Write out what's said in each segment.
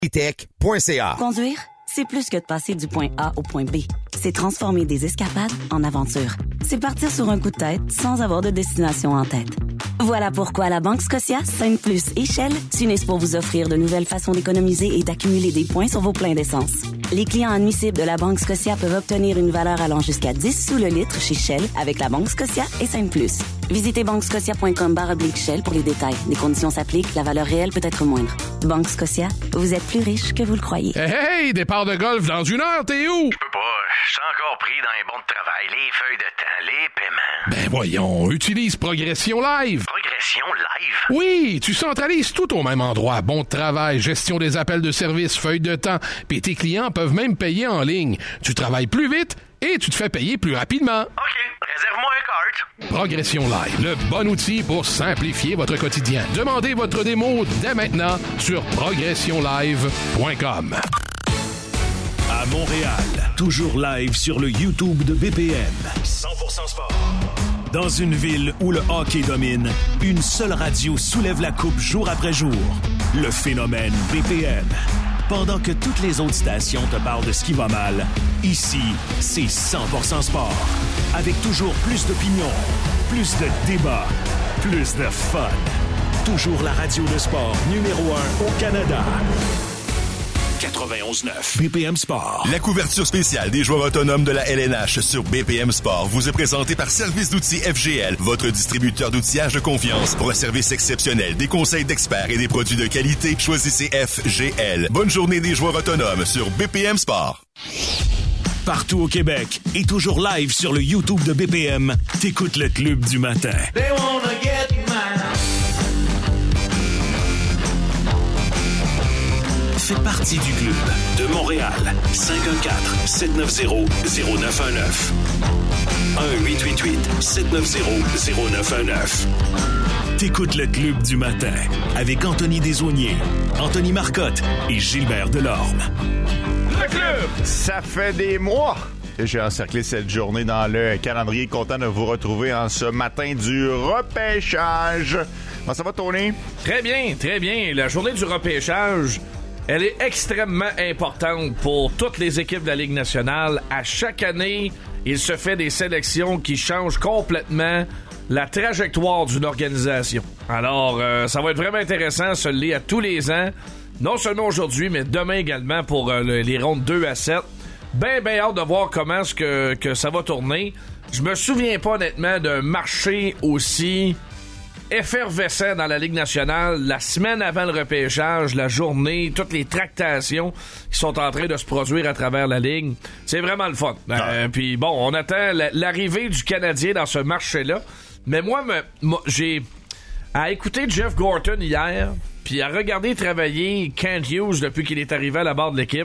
tech.ca. Conduire, c'est plus que de passer du point A au point B. C'est transformer des escapades en aventures. C'est partir sur un coup de tête sans avoir de destination en tête. Voilà pourquoi la Banque Scotia, Sainte-Plus et Shell s'unissent pour vous offrir de nouvelles façons d'économiser et d'accumuler des points sur vos pleins d'essence. Les clients admissibles de la Banque Scotia peuvent obtenir une valeur allant jusqu'à 10 sous le litre chez Shell avec la Banque Scotia et Sainte-Plus. Visitez banquescotia.com/Shell pour les détails. Les conditions s'appliquent, la valeur réelle peut être moindre. Banque Scotia, vous êtes plus riche que vous le croyez. Hey, départ de golf dans 1 heure, t'es où? Je peux pas, je suis encore pris dans les bons de travail, les feuilles de temps, les paiements. Ben voyons, utilise Progression Live. Progression Live? Oui, tu centralises tout au même endroit. Bon de travail, gestion des appels de service, feuilles de temps, puis tes clients peuvent même payer en ligne. Tu travailles plus vite et tu te fais payer plus rapidement. OK, réserve-moi un cart. Progression Live, le bon outil pour simplifier votre quotidien. Demandez votre démo dès maintenant sur progressionlive.com. À Montréal, toujours live sur le YouTube de BPM. 100% sport. Dans une ville où le hockey domine, une seule radio soulève la coupe jour après jour. Le phénomène BPM. Pendant que toutes les autres stations te parlent de ce qui va mal, ici, c'est 100% sport. Avec toujours plus d'opinions, plus de débats, plus de fun. Toujours la radio de sport numéro 1 au Canada. 91.9 BPM Sport. La couverture spéciale des joueurs autonomes de la LNH sur BPM Sport vous est présentée par Service d'outils FGL, votre distributeur d'outillage de confiance. Pour un service exceptionnel, des conseils d'experts et des produits de qualité, choisissez FGL. Bonne journée des joueurs autonomes sur BPM Sport. Partout au Québec et toujours live sur le YouTube de BPM, t'écoutes le Club du matin. They wanna get mine. Fais partie du club de Montréal. 514-790-0919. 1-888-790-0919. T'écoutes le Club du matin avec Anthony Desaulniers, Anthony Marcotte et Gilbert Delorme. Le club! Ça fait des mois que j'ai encerclé cette journée dans le calendrier. Content de vous retrouver en ce matin du repêchage. Comment ça va, Tony? Très bien, très bien. La journée du repêchage, elle est extrêmement importante pour toutes les équipes de la Ligue nationale. À chaque année, il se fait des sélections qui changent complètement la trajectoire d'une organisation. Alors, ça va être vraiment intéressant, ça l'est à tous les ans. Non seulement aujourd'hui, mais demain également pour les rondes 2 à 7. Ben hâte de voir comment est-ce que ça va tourner. Je me souviens pas honnêtement d'un marché aussi effervescent dans la Ligue nationale la semaine avant le repêchage, la journée, toutes les tractations qui sont en train de se produire à travers la Ligue. C'est vraiment le fun. Puis bon, on attend l'arrivée du Canadien dans ce marché-là. Mais moi, j'ai à écouter Jeff Gorton hier, puis à regarder travailler Kent Hughes depuis qu'il est arrivé à la barre de l'équipe.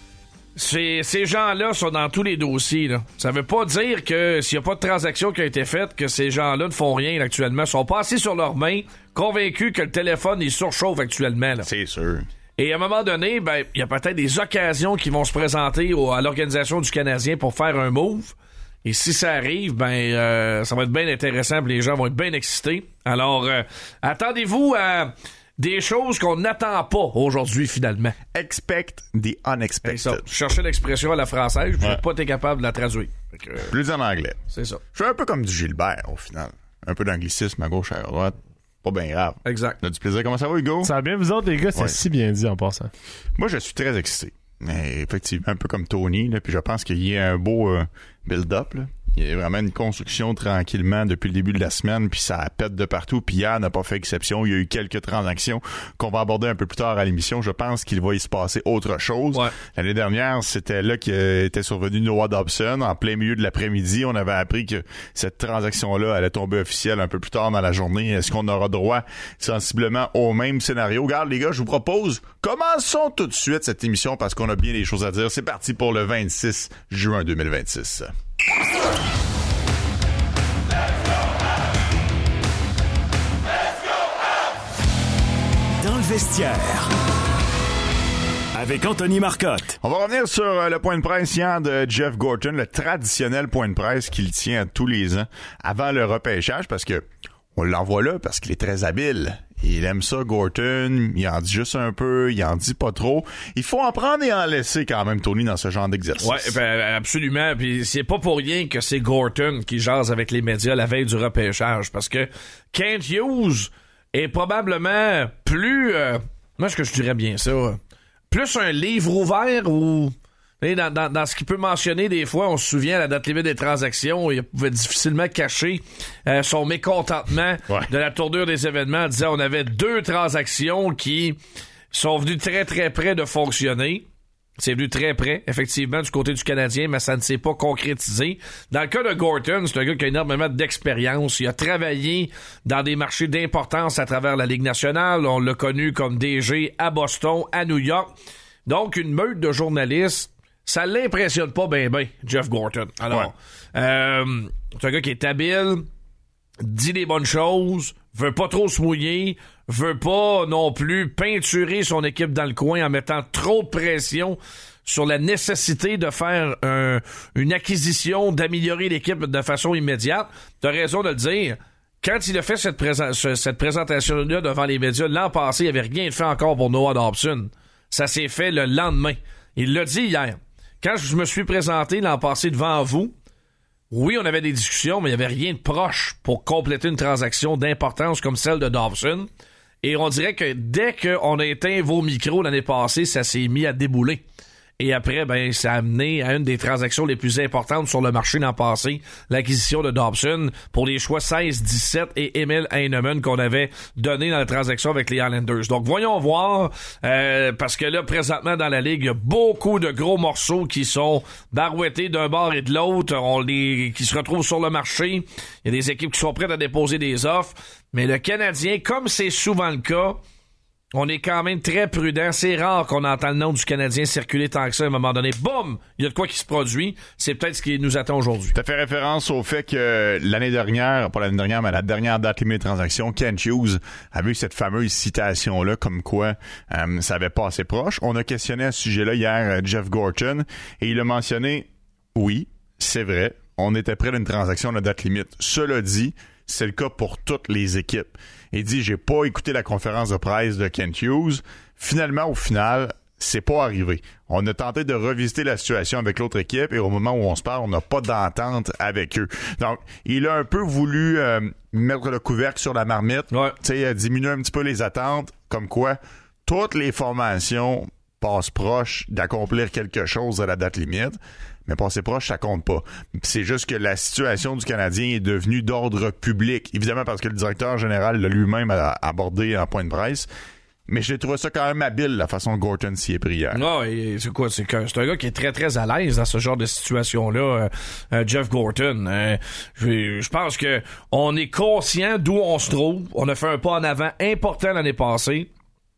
Ces gens-là sont dans tous les dossiers, là. Ça veut pas dire que s'il n'y a pas de transaction qui a été faite, que ces gens-là ne font rien là, actuellement. Ils sont pas assis sur leurs mains, convaincus que le téléphone il surchauffe actuellement. Là. C'est sûr. Et à un moment donné, ben il y a peut-être des occasions qui vont se présenter à l'organisation du Canadien pour faire un move. Et si ça arrive, ben ça va être bien intéressant, les gens vont être bien excités. Alors, attendez-vous à des choses qu'on n'attend pas aujourd'hui, finalement. Expect the unexpected. C'est ça. Je cherchais l'expression à la française, je n'ai pas été capable de la traduire. Plus en anglais. C'est ça. Je suis un peu comme du Gilbert, au final. Un peu d'anglicisme à gauche, à droite. Pas bien grave. Exact. On a du plaisir. Comment ça va, Hugo? Ça va bien, vous autres, les gars? C'est si bien dit, en passant. Moi, je suis très excité. Mais effectivement, un peu comme Tony, là, puis je pense qu'il y a un beau build-up, là. Il y a vraiment une construction tranquillement depuis le début de la semaine, puis ça pète de partout. Puis hier n'a pas fait exception. Il y a eu quelques transactions qu'on va aborder un peu plus tard à l'émission. Je pense qu'il va y se passer autre chose. Ouais. L'année dernière, c'était là qu'était survenu Noah Dobson. En plein milieu de l'après-midi, on avait appris que cette transaction-là allait tomber officielle un peu plus tard dans la journée. Est-ce qu'on aura droit sensiblement au même scénario? Regarde, les gars, je vous propose, commençons tout de suite cette émission parce qu'on a bien des choses à dire. C'est parti pour le 26 juin 2026. Dans le vestiaire, avec Anthony Marcotte. On va revenir sur le point de presse hier de Jeff Gorton, le traditionnel point de presse qu'il tient tous les ans avant le repêchage, parce que on l'envoie là parce qu'il est très habile Il aime ça, Gorton. Il en dit juste un peu. Il en dit pas trop. Il faut en prendre et en laisser quand même, Tony, dans ce genre d'exercice. Ouais, ben, absolument. Puis c'est pas pour rien que c'est Gorton qui jase avec les médias la veille du repêchage. Parce que Kent Hughes est probablement plus... moi, est-ce que je dirais bien ça? Plus un livre ouvert ou... Dans ce qu'il peut mentionner, des fois, on se souvient à la date limite des transactions, il pouvait difficilement cacher son mécontentement de la tournure des événements en disant on avait 2 transactions qui sont venues très très près de fonctionner. C'est venu très près, effectivement, du côté du Canadien, mais ça ne s'est pas concrétisé. Dans le cas de Gorton, c'est un gars qui a énormément d'expérience. Il a travaillé dans des marchés d'importance à travers la Ligue nationale. On l'a connu comme DG à Boston, à New York. Donc, une meute de journalistes, ça l'impressionne pas ben, Jeff Gorton. Alors, c'est un gars qui est habile, dit les bonnes choses, veut pas trop se mouiller, veut pas non plus peinturer son équipe dans le coin en mettant trop de pression sur la nécessité de faire une acquisition, d'améliorer l'équipe de façon immédiate. T'as raison de le dire. Quand il a fait cette présentation-là devant les médias l'an passé, il avait rien fait encore pour Noah Dobson. Ça s'est fait le lendemain. Il l'a dit hier. Quand je me suis présenté l'an passé devant vous, oui, on avait des discussions, mais il n'y avait rien de proche pour compléter une transaction d'importance comme celle de Dobson. Et on dirait que dès qu'on a éteint vos micros l'année passée, ça s'est mis à débouler. Et après, ben, ça a amené à une des transactions les plus importantes sur le marché l'an passé, l'acquisition de Dobson pour les choix 16, 17 et Emil Heinemann qu'on avait donné dans la transaction avec les Islanders. Donc, voyons voir, parce que là, présentement, dans la Ligue, il y a beaucoup de gros morceaux qui sont barouettés d'un bord et de l'autre, qui se retrouvent sur le marché. Il y a des équipes qui sont prêtes à déposer des offres. Mais le Canadien, comme c'est souvent le cas, on est quand même très prudent. C'est rare qu'on entend le nom du Canadien circuler tant que ça. À un moment donné, boum, il y a de quoi qui se produit. C'est peut-être ce qui nous attend aujourd'hui. Tu as fait référence au fait que l'année dernière, pas l'année dernière, mais la dernière date limite de transaction, Kent Hughes avait eu cette fameuse citation-là comme quoi ça avait pas assez proche. On a questionné à ce sujet-là hier Jeff Gorton et il a mentionné, oui, c'est vrai, on était près d'une transaction de date limite. Cela dit, c'est le cas pour toutes les équipes. Il dit, j'ai pas écouté la conférence de presse de Kent Hughes. Finalement, au final, c'est pas arrivé. On a tenté de revisiter la situation avec l'autre équipe et au moment où on se parle, on n'a pas d'entente avec eux. Donc, il a un peu voulu mettre le couvercle sur la marmite, diminuer un petit peu les attentes, comme quoi toutes les formations passent proche d'accomplir quelque chose à la date limite. Mais passer proche, ça compte pas. C'est juste que la situation du Canadien est devenue d'ordre public. Évidemment, parce que le directeur général l'a lui-même abordé en point de presse. Mais j'ai trouvé ça quand même habile, la façon que Gorton s'y est pris hier. Non, c'est quoi? C'est un gars qui est très, très à l'aise dans ce genre de situation-là, Jeff Gorton. Je pense que on est conscient d'où on se trouve. On a fait un pas en avant important l'année passée.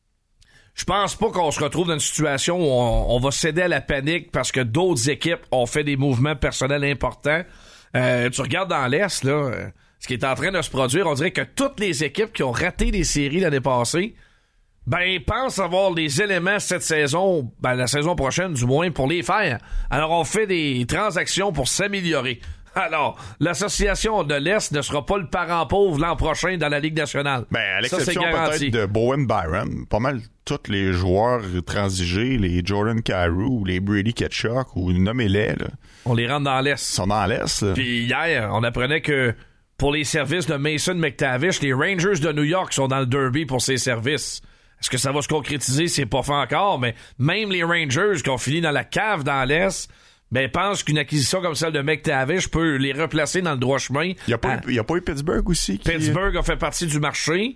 Je pense pas qu'on se retrouve dans une situation où on va céder à la panique parce que d'autres équipes ont fait des mouvements personnels importants. Tu regardes dans l'Est, là, ce qui est en train de se produire, on dirait que toutes les équipes qui ont raté des séries l'année passée, ben, pensent avoir les éléments cette saison, ben, la saison prochaine du moins, pour les faire. Alors, on fait des transactions pour s'améliorer. Alors, l'association de l'Est ne sera pas le parent pauvre l'an prochain dans la Ligue nationale. Ben, à l'exception peut-être de Bowen Byron, pas mal tous les joueurs transigés, les Jordan Kyrou, les Brady Tkachuk, ou nommez-les, là. On les rentre dans l'Est. Ils sont dans l'Est, là. Puis hier, on apprenait que pour les services de Mason McTavish, les Rangers de New York sont dans le derby pour ses services. Est-ce que ça va se concrétiser? C'est pas fait encore, mais même les Rangers qui ont fini dans la cave dans l'Est, ben, pense qu'une acquisition comme celle de McTavish peut les replacer dans le droit chemin. Il y a pas eu Pittsburgh aussi? Pittsburgh a fait partie du marché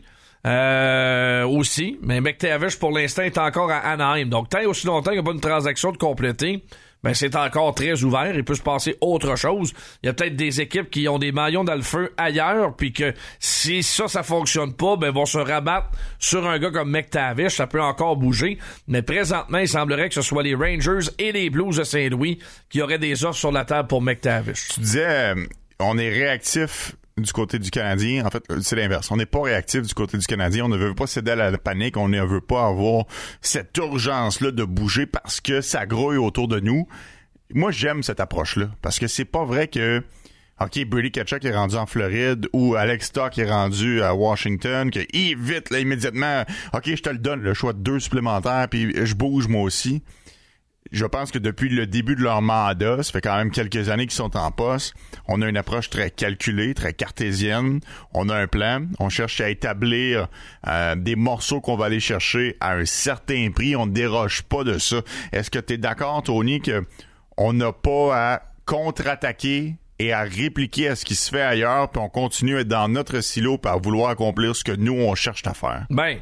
aussi, mais McTavish, pour l'instant, est encore à Anaheim. Donc, tant et aussi longtemps qu'il n'y a pas une transaction de compléter, ben, c'est encore très ouvert. Il peut se passer autre chose. Il y a peut-être des équipes qui ont des maillons dans le feu ailleurs, puis que si ça fonctionne pas, ben, vont se rabattre sur un gars comme McTavish. Ça peut encore bouger. Mais présentement, il semblerait que ce soit les Rangers et les Blues de Saint-Louis qui auraient des offres sur la table pour McTavish. Tu disais, on est réactif du côté du Canadien. En fait, c'est l'inverse. On n'est pas réactif du côté du Canadien. On ne veut pas céder à la panique. On ne veut pas avoir cette urgence-là de bouger parce que ça grouille autour de nous. Moi, j'aime cette approche-là. Parce que c'est pas vrai que OK, Brady Tkachuk est rendu en Floride ou Alex Stock est rendu à Washington, que vite, là, immédiatement, OK, je te le donne, le choix de 2 supplémentaires, puis je bouge moi aussi. Je pense que depuis le début de leur mandat, ça fait quand même quelques années qu'ils sont en poste, on a une approche très calculée, très cartésienne. On a un plan. On cherche à établir des morceaux qu'on va aller chercher à un certain prix. On ne déroge pas de ça. Est-ce que tu es d'accord, Tony, que on n'a pas à contre-attaquer et à répliquer à ce qui se fait ailleurs, puis on continue à être dans notre silo puis à vouloir accomplir ce que nous, on cherche à faire? Ben...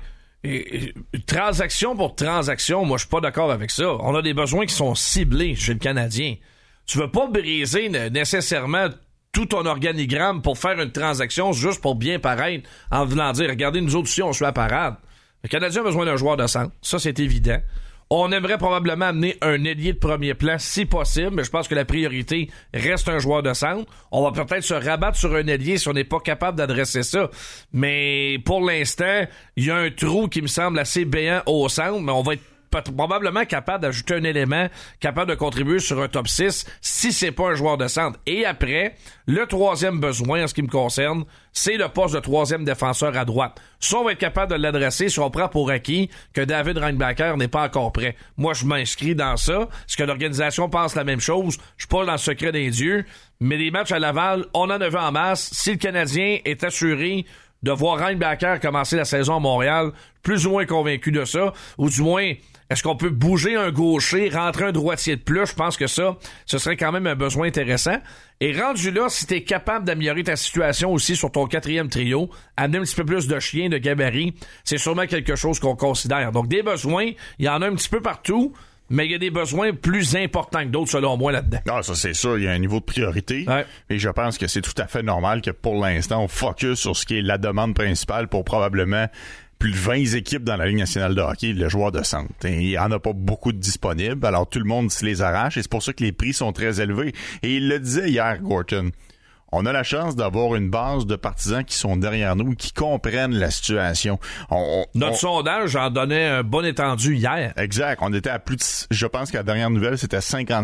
transaction pour transaction, moi je suis pas d'accord avec ça. On a des besoins qui sont ciblés chez le Canadien. Tu veux pas briser nécessairement tout ton organigramme pour faire une transaction juste pour bien paraître en venant dire regardez, nous autres aussi on suit la parade. Le Canadien a besoin d'un joueur de centre, ça c'est évident. On aimerait probablement amener un ailier de premier plan si possible, mais je pense que la priorité reste un joueur de centre. On va peut-être se rabattre sur un ailier si on n'est pas capable d'adresser ça. Mais pour l'instant, il y a un trou qui me semble assez béant au centre, mais on va être probablement capable d'ajouter un élément capable de contribuer sur un top 6 si c'est pas un joueur de centre. Et après, le troisième besoin en ce qui me concerne, c'est le poste de troisième défenseur à droite. Ça, on va être capable de l'adresser si on prend pour acquis que David Reinbacher n'est pas encore prêt. Moi, je m'inscris dans ça. Est-ce que l'organisation pense la même chose? Je suis pas dans le secret des dieux. Mais des matchs à Laval, on en a vu en masse. Si le Canadien est assuré de voir Reinbacher commencer la saison à Montréal, plus ou moins convaincu de ça, ou du moins, est-ce qu'on peut bouger un gaucher, rentrer un droitier de plus? Je pense que ça, ce serait quand même un besoin intéressant. Et rendu là, si t'es capable d'améliorer ta situation aussi sur ton quatrième trio, amener un petit peu plus de chien, de gabarit, c'est sûrement quelque chose qu'on considère. Donc des besoins, il y en a un petit peu partout, mais il y a des besoins plus importants que d'autres, selon moi, là-dedans. Ah, ça, c'est sûr. Il y a un niveau de priorité. Ouais. Et je pense que c'est tout à fait normal que, pour l'instant, on focus sur ce qui est la demande principale pour probablement plus de 20 équipes dans la Ligue nationale de hockey, le joueur de centre. Et il n'y en a pas beaucoup de disponibles, alors tout le monde se les arrache, et c'est pour ça que les prix sont très élevés. Et il le disait hier, Gorton. On a la chance d'avoir une base de partisans qui sont derrière nous, qui comprennent la situation. Notre sondage en donnait un bon étendu hier. Exact. On était à plus de... Je pense qu'à la dernière nouvelle, c'était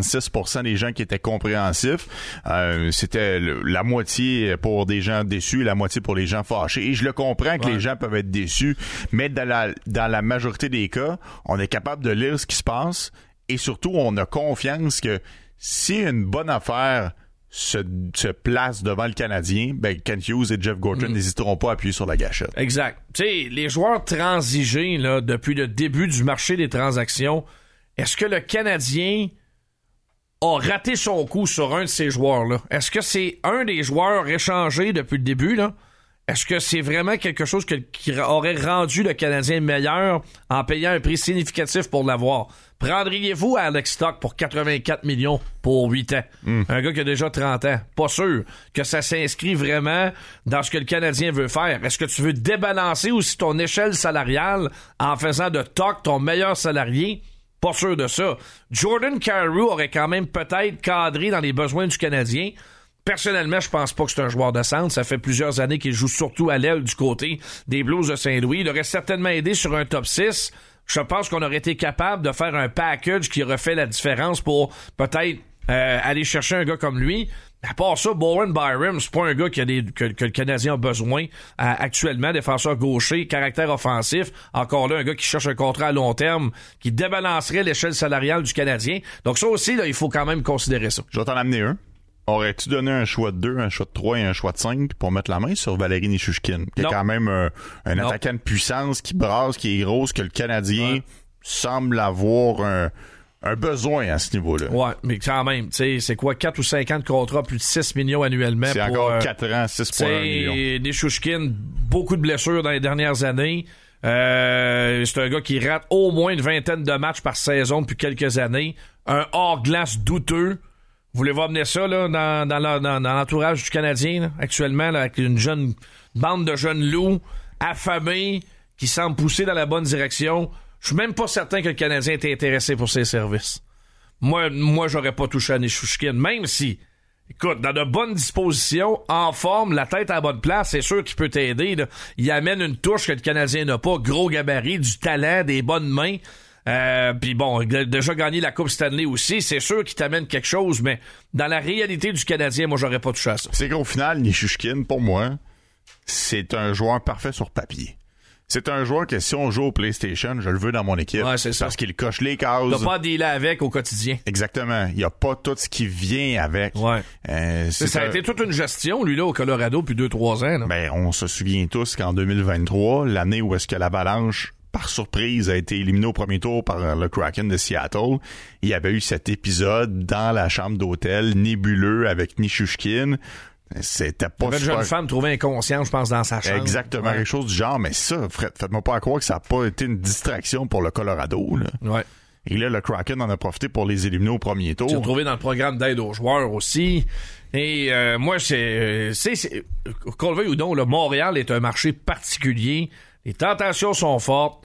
56% des gens qui étaient compréhensifs. C'était la moitié pour des gens déçus et la moitié pour les gens fâchés. Et je le comprends que les gens peuvent être déçus, mais dans la majorité des cas, on est capable de lire ce qui se passe et surtout, on a confiance que si une bonne affaire se place devant le Canadien, ben Kent Hughes et Jeff Gorton n'hésiteront pas à appuyer sur la gâchette. Exact. Tu sais, les joueurs transigés là, depuis le début du marché des transactions, est-ce que le Canadien a raté son coup sur un de ces joueurs-là? Est-ce que c'est un des joueurs échangés depuis le début, là? Est-ce que c'est vraiment quelque chose qui aurait rendu le Canadien meilleur en payant un prix significatif pour l'avoir? Prendriez-vous Alex Stock pour 84 millions pour 8 ans? Un gars qui a déjà 30 ans. Pas sûr que ça s'inscrit vraiment dans ce que le Canadien veut faire. Est-ce que tu veux débalancer aussi ton échelle salariale en faisant de Stock ton meilleur salarié? Pas sûr de ça. Jordan Kyrou aurait quand même peut-être cadré dans les besoins du Canadien. Personnellement, je pense pas que c'est un joueur de centre. Ça fait plusieurs années qu'il joue surtout à l'aile du côté des Blues de Saint-Louis. Il aurait certainement aidé sur un top 6. Je pense qu'on aurait été capable de faire un package qui aurait fait la différence pour peut-être aller chercher un gars comme lui. À part ça, Bowen Byram, c'est pas un gars que le Canadien a besoin actuellement. Défenseur gaucher, caractère offensif. Encore là, un gars qui cherche un contrat à long terme qui débalancerait l'échelle salariale du Canadien. Donc ça aussi, là, il faut quand même considérer ça. Je vais t'en amener un. Aurais-tu donné un choix de 2, un choix de 3 et un choix de 5 pour mettre la main sur Valérie Nichushkin, qui est quand même un attaquant de puissance, qui brasse, qui est grosse, que le Canadien semble avoir un besoin à ce niveau-là. Ouais, mais quand même, tu sais, c'est quoi, 4 ou 5 ans de contrat, plus de 6 millions annuellement. C'est pour, encore 4 ans, 6,1 millions. Nichushkin, beaucoup de blessures dans les dernières années. C'est un gars qui rate au moins une vingtaine de matchs par saison depuis quelques années. Un hors-glace douteux. Voulez-vous amener ça là, dans l'entourage du Canadien là, actuellement, là, avec une jeune bande de jeunes loups affamés qui semblent pousser dans la bonne direction? Je suis même pas certain que le Canadien était intéressé pour ses services. Moi, j'aurais pas touché à Nichushkin, même si, écoute, dans de bonnes dispositions, en forme, la tête à la bonne place, c'est sûr qu'il peut t'aider. Là. Il amène une touche que le Canadien n'a pas, gros gabarit, du talent, des bonnes mains. Puis bon, il a déjà gagné la Coupe Stanley aussi. C'est sûr qu'il t'amène quelque chose, mais dans la réalité du Canadien, moi, j'aurais pas touché à ça. C'est qu'au final, Nichushkin, pour moi, c'est un joueur parfait sur papier. C'est un joueur que si on joue au PlayStation, je le veux dans mon équipe. Ouais, c'est ça. Parce qu'il coche les cases. Tu n'as pas à dealer avec au quotidien. Exactement. Il n'y a pas tout ce qui vient avec. Ouais. Ça a été toute une gestion, lui, là, au Colorado, depuis 2-3 ans. Là. Ben, on se souvient tous qu'en 2023, l'année où est-ce que l'Avalanche, par surprise, a été éliminé au premier tour par le Kraken de Seattle, il y avait eu cet épisode dans la chambre d'hôtel nébuleux avec Nichushkin. C'était pas une jeune femme trouvée inconsciente, je pense, dans sa chambre. Exactement, quelque chose du genre. Mais ça, faites-moi pas croire que ça n'a pas été une distraction pour le Colorado. Là. Ouais. Et là, le Kraken en a profité pour les éliminer au premier tour. Tu l'as trouvé dans le programme d'aide aux joueurs aussi. Et moi, qu'on le veuille ou non, le Montréal est un marché particulier. Les tentations sont fortes.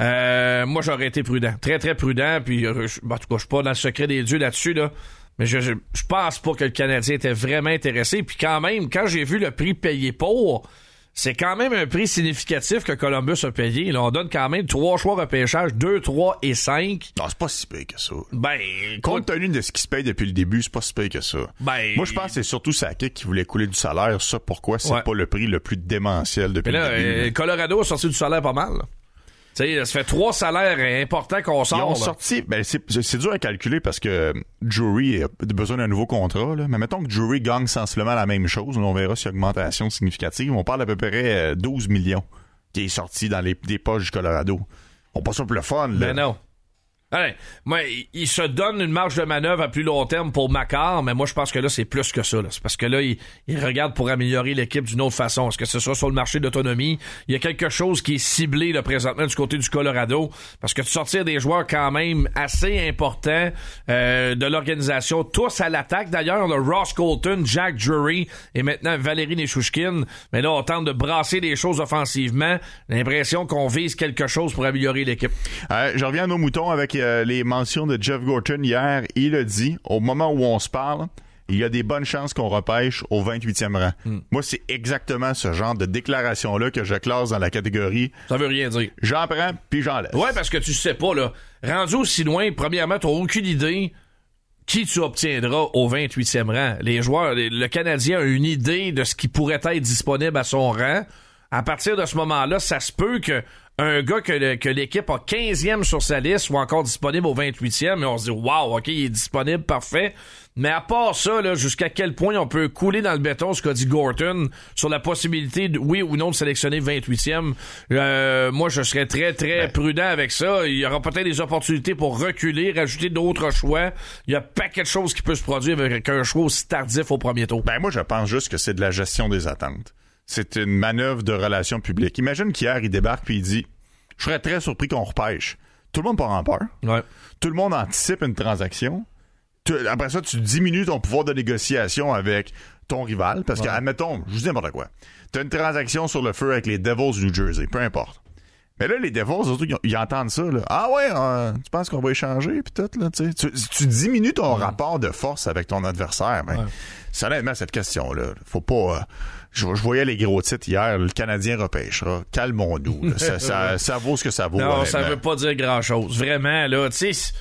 Moi, j'aurais été prudent. Très, très prudent. Puis, en tout cas, je suis pas dans le secret des dieux là-dessus, là. Mais je pense pas que le Canadien était vraiment intéressé. Puis quand même, quand j'ai vu le prix payé pour, c'est quand même un prix significatif que Columbus a payé. Là, on donne quand même 3 choix repêchage, 2, 3 et 5. Non, c'est pas si payé que ça. Ben, compte tenu de ce qui se paye depuis le début, c'est pas si payé que ça. Ben, moi, je pense que c'est surtout Sakic qui voulait couler du salaire. Ça, pourquoi c'est pas le prix le plus démentiel depuis le début. Colorado a sorti du salaire pas mal. T'sais, ça fait 3 salaires importants qu'on sort. Ils ont sorti, ben c'est dur à calculer parce que Drury a besoin d'un nouveau contrat, là. Mais mettons que Drury gagne sensiblement la même chose, on verra s'il y a augmentation significative. On parle d'à peu près 12 millions qui est sorti dans des poches du Colorado. On passe pour le fun, là. Ben non. Allez, moi, il se donne une marge de manœuvre à plus long terme pour Makar, mais moi, je pense que là, c'est plus que ça. Là. C'est parce que là, il regarde pour améliorer l'équipe d'une autre façon. Est-ce que ce soit sur le marché d'autonomie? Il y a quelque chose qui est ciblé là, présentement du côté du Colorado, parce que tu sortir des joueurs quand même assez importants de l'organisation, tous à l'attaque. D'ailleurs, le Ross Colton, Jack Drury et maintenant Valérie Nichushkin. Mais là, on tente de brasser les choses offensivement. L'impression qu'on vise quelque chose pour améliorer l'équipe. Je reviens à nos moutons avec les mentions de Jeff Gorton hier. Il a dit, au moment où on se parle, il y a des bonnes chances qu'on repêche au 28e rang. Moi, c'est exactement ce genre de déclaration-là que je classe dans la catégorie. Ça veut rien dire. J'en prends, puis j'en laisse. Ouais, parce que tu sais pas, là. Rendu aussi loin, premièrement, t'as aucune idée qui tu obtiendras au 28e rang. Les joueurs, le Canadien a une idée de ce qui pourrait être disponible à son rang. À partir de ce moment-là, ça se peut que un gars que l'équipe a 15e sur sa liste soit encore disponible au 28e, et on se dit « Wow, OK, il est disponible, parfait ». Mais à part ça, là, jusqu'à quel point on peut couler dans le béton ce qu'a dit Gorton sur la possibilité, oui ou non, de sélectionner 28e, moi, je serais très, très prudent avec ça. Il y aura peut-être des opportunités pour reculer, rajouter d'autres choix. Il y a pas quelque chose qui peut se produire avec un choix aussi tardif au premier tour. Ben moi, je pense juste que c'est de la gestion des attentes. C'est une manœuvre de relations publiques. Imagine qu'hier, il débarque puis il dit « Je serais très surpris qu'on repêche. » Tout le monde part en peur. Ouais. Tout le monde anticipe une transaction. Après ça, tu diminues ton pouvoir de négociation avec ton rival. Parce que, admettons, je dis n'importe quoi. Tu as une transaction sur le feu avec les Devils du New Jersey. Peu importe. Mais là, les Devils, surtout, ils entendent ça. Là. Ah ouais, tu penses qu'on va échanger? Puis tout, là, tu diminues ton rapport de force avec ton adversaire. Ben, c'est honnêtement cette question-là. Faut pas... Je voyais les gros titres hier. Le Canadien repêchera. Calmons-nous. Ça vaut ce que ça vaut. Non, ça veut pas dire grand-chose. Vraiment, là, tu sais...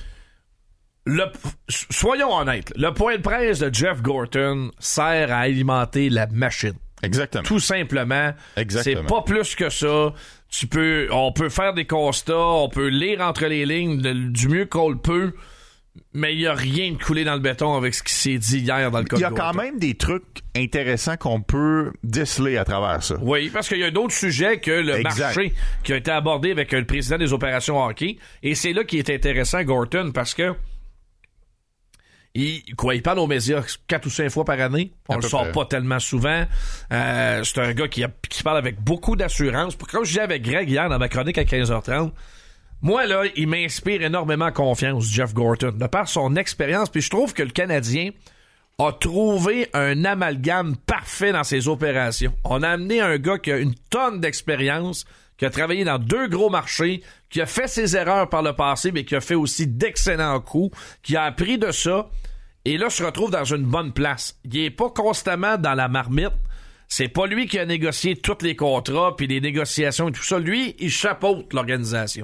Soyons honnêtes. Le point de presse de Jeff Gorton sert à alimenter la machine. Exactement. Tout simplement. Exactement. C'est pas plus que ça. On peut faire des constats, on peut lire entre les lignes du mieux qu'on le peut, mais il y a rien de coulé dans le béton avec ce qui s'est dit hier dans le cas de Gorton. Il y a quand même des trucs intéressants qu'on peut déceler à travers ça. Oui, parce qu'il y a d'autres sujets que le marché qui a été abordé avec le président des opérations hockey, et c'est là qui est intéressant, Gorton, parce que il parle aux médias 4 ou 5 fois par année. On le sort pas tellement souvent. C'est un gars qui parle avec beaucoup d'assurance. Comme je disais avec Greg hier dans ma chronique à 15h30, moi, là, il m'inspire énormément confiance, Jeff Gorton, de par son expérience. Puis je trouve que le Canadien a trouvé un amalgame parfait dans ses opérations. On a amené un gars qui a une tonne d'expérience, qui a travaillé dans 2 gros marchés, qui a fait ses erreurs par le passé, mais qui a fait aussi d'excellents coups, qui a appris de ça, et là, se retrouve dans une bonne place. Il est pas constamment dans la marmite. C'est pas lui qui a négocié tous les contrats, puis les négociations et tout ça. Lui, il chapeaute l'organisation.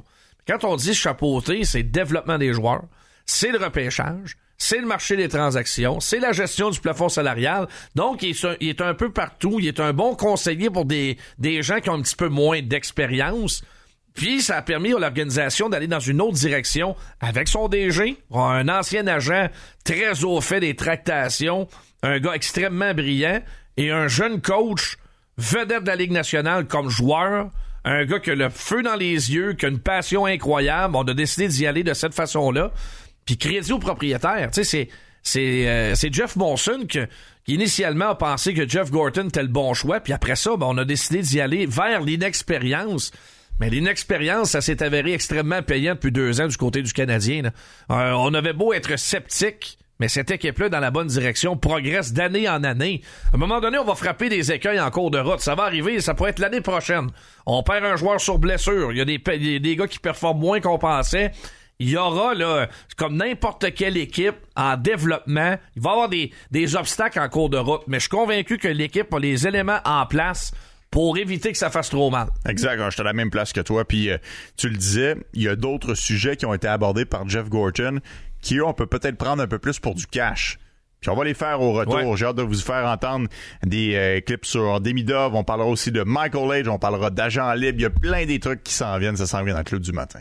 Quand on dit chapeauter, c'est le développement des joueurs, c'est le repêchage, c'est le marché des transactions, c'est la gestion du plafond salarial. Donc, il est un peu partout. Il est un bon conseiller pour des gens qui ont un petit peu moins d'expérience. Puis, ça a permis à l'organisation d'aller dans une autre direction avec son DG, un ancien agent très au fait des tractations, un gars extrêmement brillant, et un jeune coach vedette de la Ligue nationale comme joueur, un gars qui a le feu dans les yeux, qui a une passion incroyable. On a décidé d'y aller de cette façon-là. Puis crédit aux propriétaires. Tu sais, c'est Jeff Monson qui initialement a pensé que Jeff Gorton était le bon choix. Puis après ça, on a décidé d'y aller vers l'inexpérience. Mais l'inexpérience, ça s'est avéré extrêmement payant depuis 2 ans du côté du Canadien. Là. On avait beau être sceptique, mais cette équipe-là, dans la bonne direction, progresse d'année en année. À un moment donné, on va frapper des écueils en cours de route. Ça va arriver, ça pourrait être l'année prochaine. On perd un joueur sur blessure. Il y a des gars qui performent moins qu'on pensait. Il y aura, là, comme n'importe quelle équipe en développement, il va y avoir des obstacles en cours de route. Mais je suis convaincu que l'équipe a les éléments en place pour éviter que ça fasse trop mal. Exact, je suis à la même place que toi. Puis tu le disais, il y a d'autres sujets qui ont été abordés par Jeff Gorton qui, eux, on peut peut-être prendre un peu plus pour du cash. Puis on va les faire au retour. Ouais. J'ai hâte de vous faire entendre des clips sur Demidov. On parlera aussi de Michael Age. On parlera d'agents libres. Il y a plein des trucs qui s'en viennent. Ça s'en vient dans le club du matin.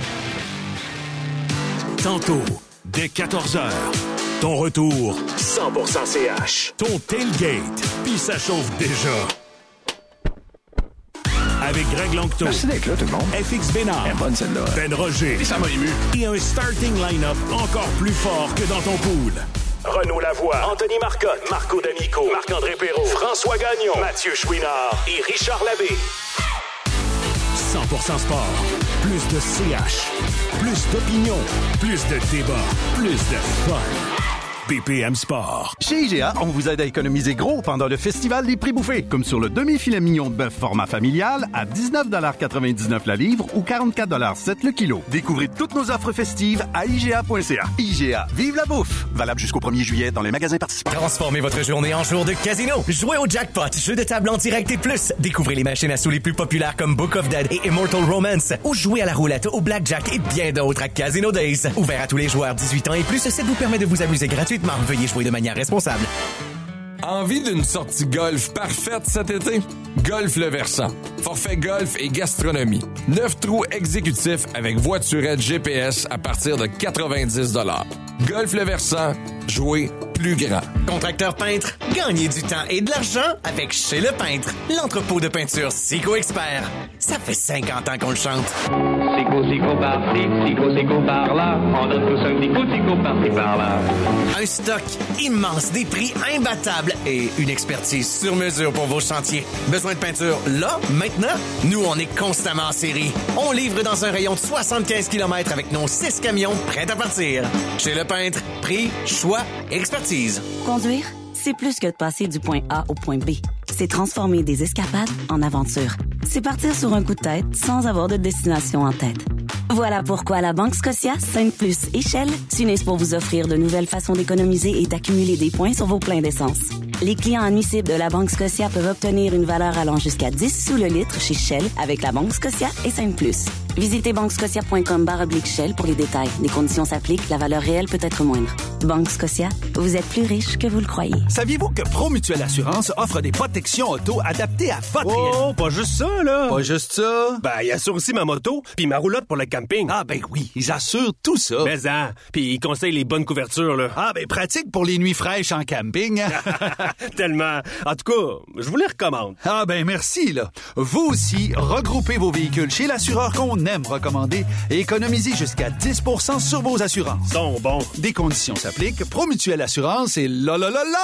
Tantôt, dès 14h, ton retour 100% CH. Ton tailgate, puis ça chauffe déjà. Avec Greg Longto. Merci d'être là, tout le monde. FX Bénard. Elle est bonne, celle-là. Ben Roger. Et ça m'a ému. Et un starting line-up encore plus fort que dans ton pool. Renaud Lavoie, Anthony Marcotte, Marco D'Amico, Marc-André Perrault, François Gagnon, Mathieu Chouinard et Richard Labbé. 100% sport. Plus de CH. Plus d'opinion. Plus de débat. Plus de fun. BPM Sport. Chez IGA, on vous aide à économiser gros pendant le festival des prix bouffés, comme sur le demi-filet mignon de bœuf format familial à 19,99$ la livre ou 44,7$ le kilo. Découvrez toutes nos offres festives à IGA.ca. IGA, vive la bouffe! Valable jusqu'au 1er juillet dans les magasins participants. Transformez votre journée en jour de casino. Jouez au jackpot, jeu de table en direct et plus. Découvrez les machines à sous les plus populaires comme Book of Dead et Immortal Romance. Ou jouez à la roulette, au blackjack et bien d'autres à Casino Days. Ouvert à tous les joueurs 18 ans et plus, ça vous permet de vous amuser gratuitement. Veuillez jouer de manière responsable. Envie d'une sortie golf parfaite cet été? Golf Le Versant. Forfait golf et gastronomie. 9 trous exécutifs avec voiturette GPS à partir de 90$. Golf Le Versant. Jouer plus grand. Contracteur peintre, gagnez du temps et de l'argent avec Chez Le Peintre, l'entrepôt de peinture Sico Expert. Ça fait 50 ans qu'on le chante. Sico par-ci, Sico par-là. On donne tous un petit Sico par-ci par-là. Un stock immense, des prix imbattables et une expertise sur mesure pour vos chantiers. Besoin de peinture là, maintenant? Nous, on est constamment en série. On livre dans un rayon de 75 km avec nos 6 camions prêts à partir. Chez Le Peintre, prix, choix, expertise. Conduire, c'est plus que de passer du point A au point B. C'est transformer des escapades en aventures. C'est partir sur un coup de tête sans avoir de destination en tête. Voilà pourquoi la Banque Scotia, Sainte-Plus et Shell s'unissent pour vous offrir de nouvelles façons d'économiser et d'accumuler des points sur vos pleins d'essence. Les clients admissibles de la Banque Scotia peuvent obtenir une valeur allant jusqu'à 10 sous le litre chez Shell avec la Banque Scotia et Sainte-Plus. Visitez banquescotia.com/Shell pour les détails. Les conditions s'appliquent, la valeur réelle peut être moindre. Banque Scotia, vous êtes plus riche que vous le croyez. Saviez-vous que Promutuelle Assurance offre des protections auto adaptées à votre réalité? Oh, pas juste ça, là! Pas juste ça? Ben, il assure aussi ma moto, puis ma roulotte pour le camping. Ah, ben oui, ils assurent tout ça. Mais puis ils conseillent les bonnes couvertures, là. Ah, ben pratique pour les nuits fraîches en camping. Tellement. En tout cas, je vous les recommande. Ah, ben merci, là. Vous aussi, regroupez vos véhicules chez l'assureur qu'on aime recommander et économisez jusqu'à 10% sur vos assurances. Bon. Des conditions s'appliquent. Promutuelle Assurance et la.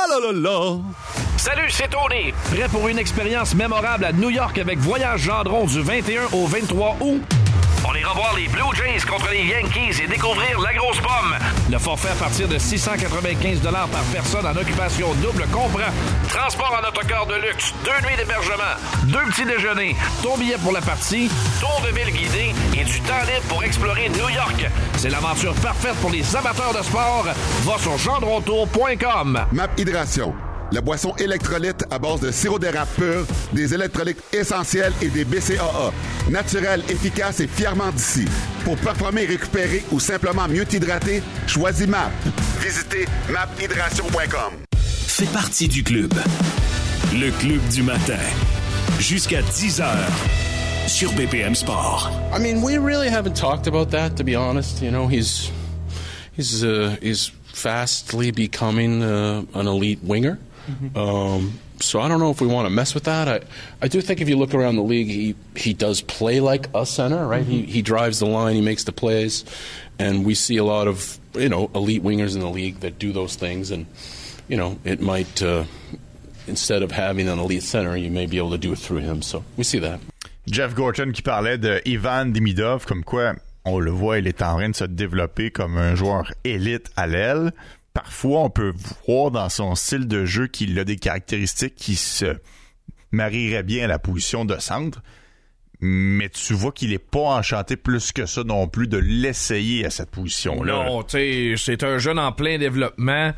Salut, c'est Tony. Prêt pour une expérience mémorable à New York avec Voyage Gendron du 21 au 23 août? On ira voir les Blue Jays contre les Yankees et découvrir la grosse pomme. Le forfait à partir de 695$ par personne en occupation double comprend transport en autocar de luxe, 2 nuits d'hébergement, 2 petits déjeuners, ton billet pour la partie, tour de ville guidé et du temps libre pour explorer New York. C'est l'aventure parfaite pour les amateurs de sport. Va sur gendrontour.com. MAP Hydration. la boisson électrolyte à base de sirop d'érable pur, des électrolytes essentiels et des BCAA. Naturel, efficace et fièrement d'ici. Pour performer, récupérer ou simplement mieux t'hydrater, choisis MAP. Visitez maphydration.com. Fais partie du club. Le club du matin. Jusqu'à 10h. Sur BPM Sport. I mean, we really haven't talked about that, to be honest. You know, he's fastly becoming an elite winger. Mm-hmm. So I don't know if we want to mess with that. I do think if you look around the league, he does play like a center, right? Mm-hmm. He drives the line, he makes the plays, and we see a lot of, you know, elite wingers in the league that do those things. And, you know, it might, instead of having an elite center, you may be able to do it through him. So we see that. Jeff Gorton qui parlait de Ivan Demidov, comme quoi, on le voit, il est en train de se développer comme un joueur élite à l'aile. Parfois, on peut voir dans son style de jeu qu'il a des caractéristiques qui se marieraient bien à la position de centre, mais tu vois qu'il est pas enchanté plus que ça non plus de l'essayer à cette position-là. Non, tu sais, c'est un jeune en plein développement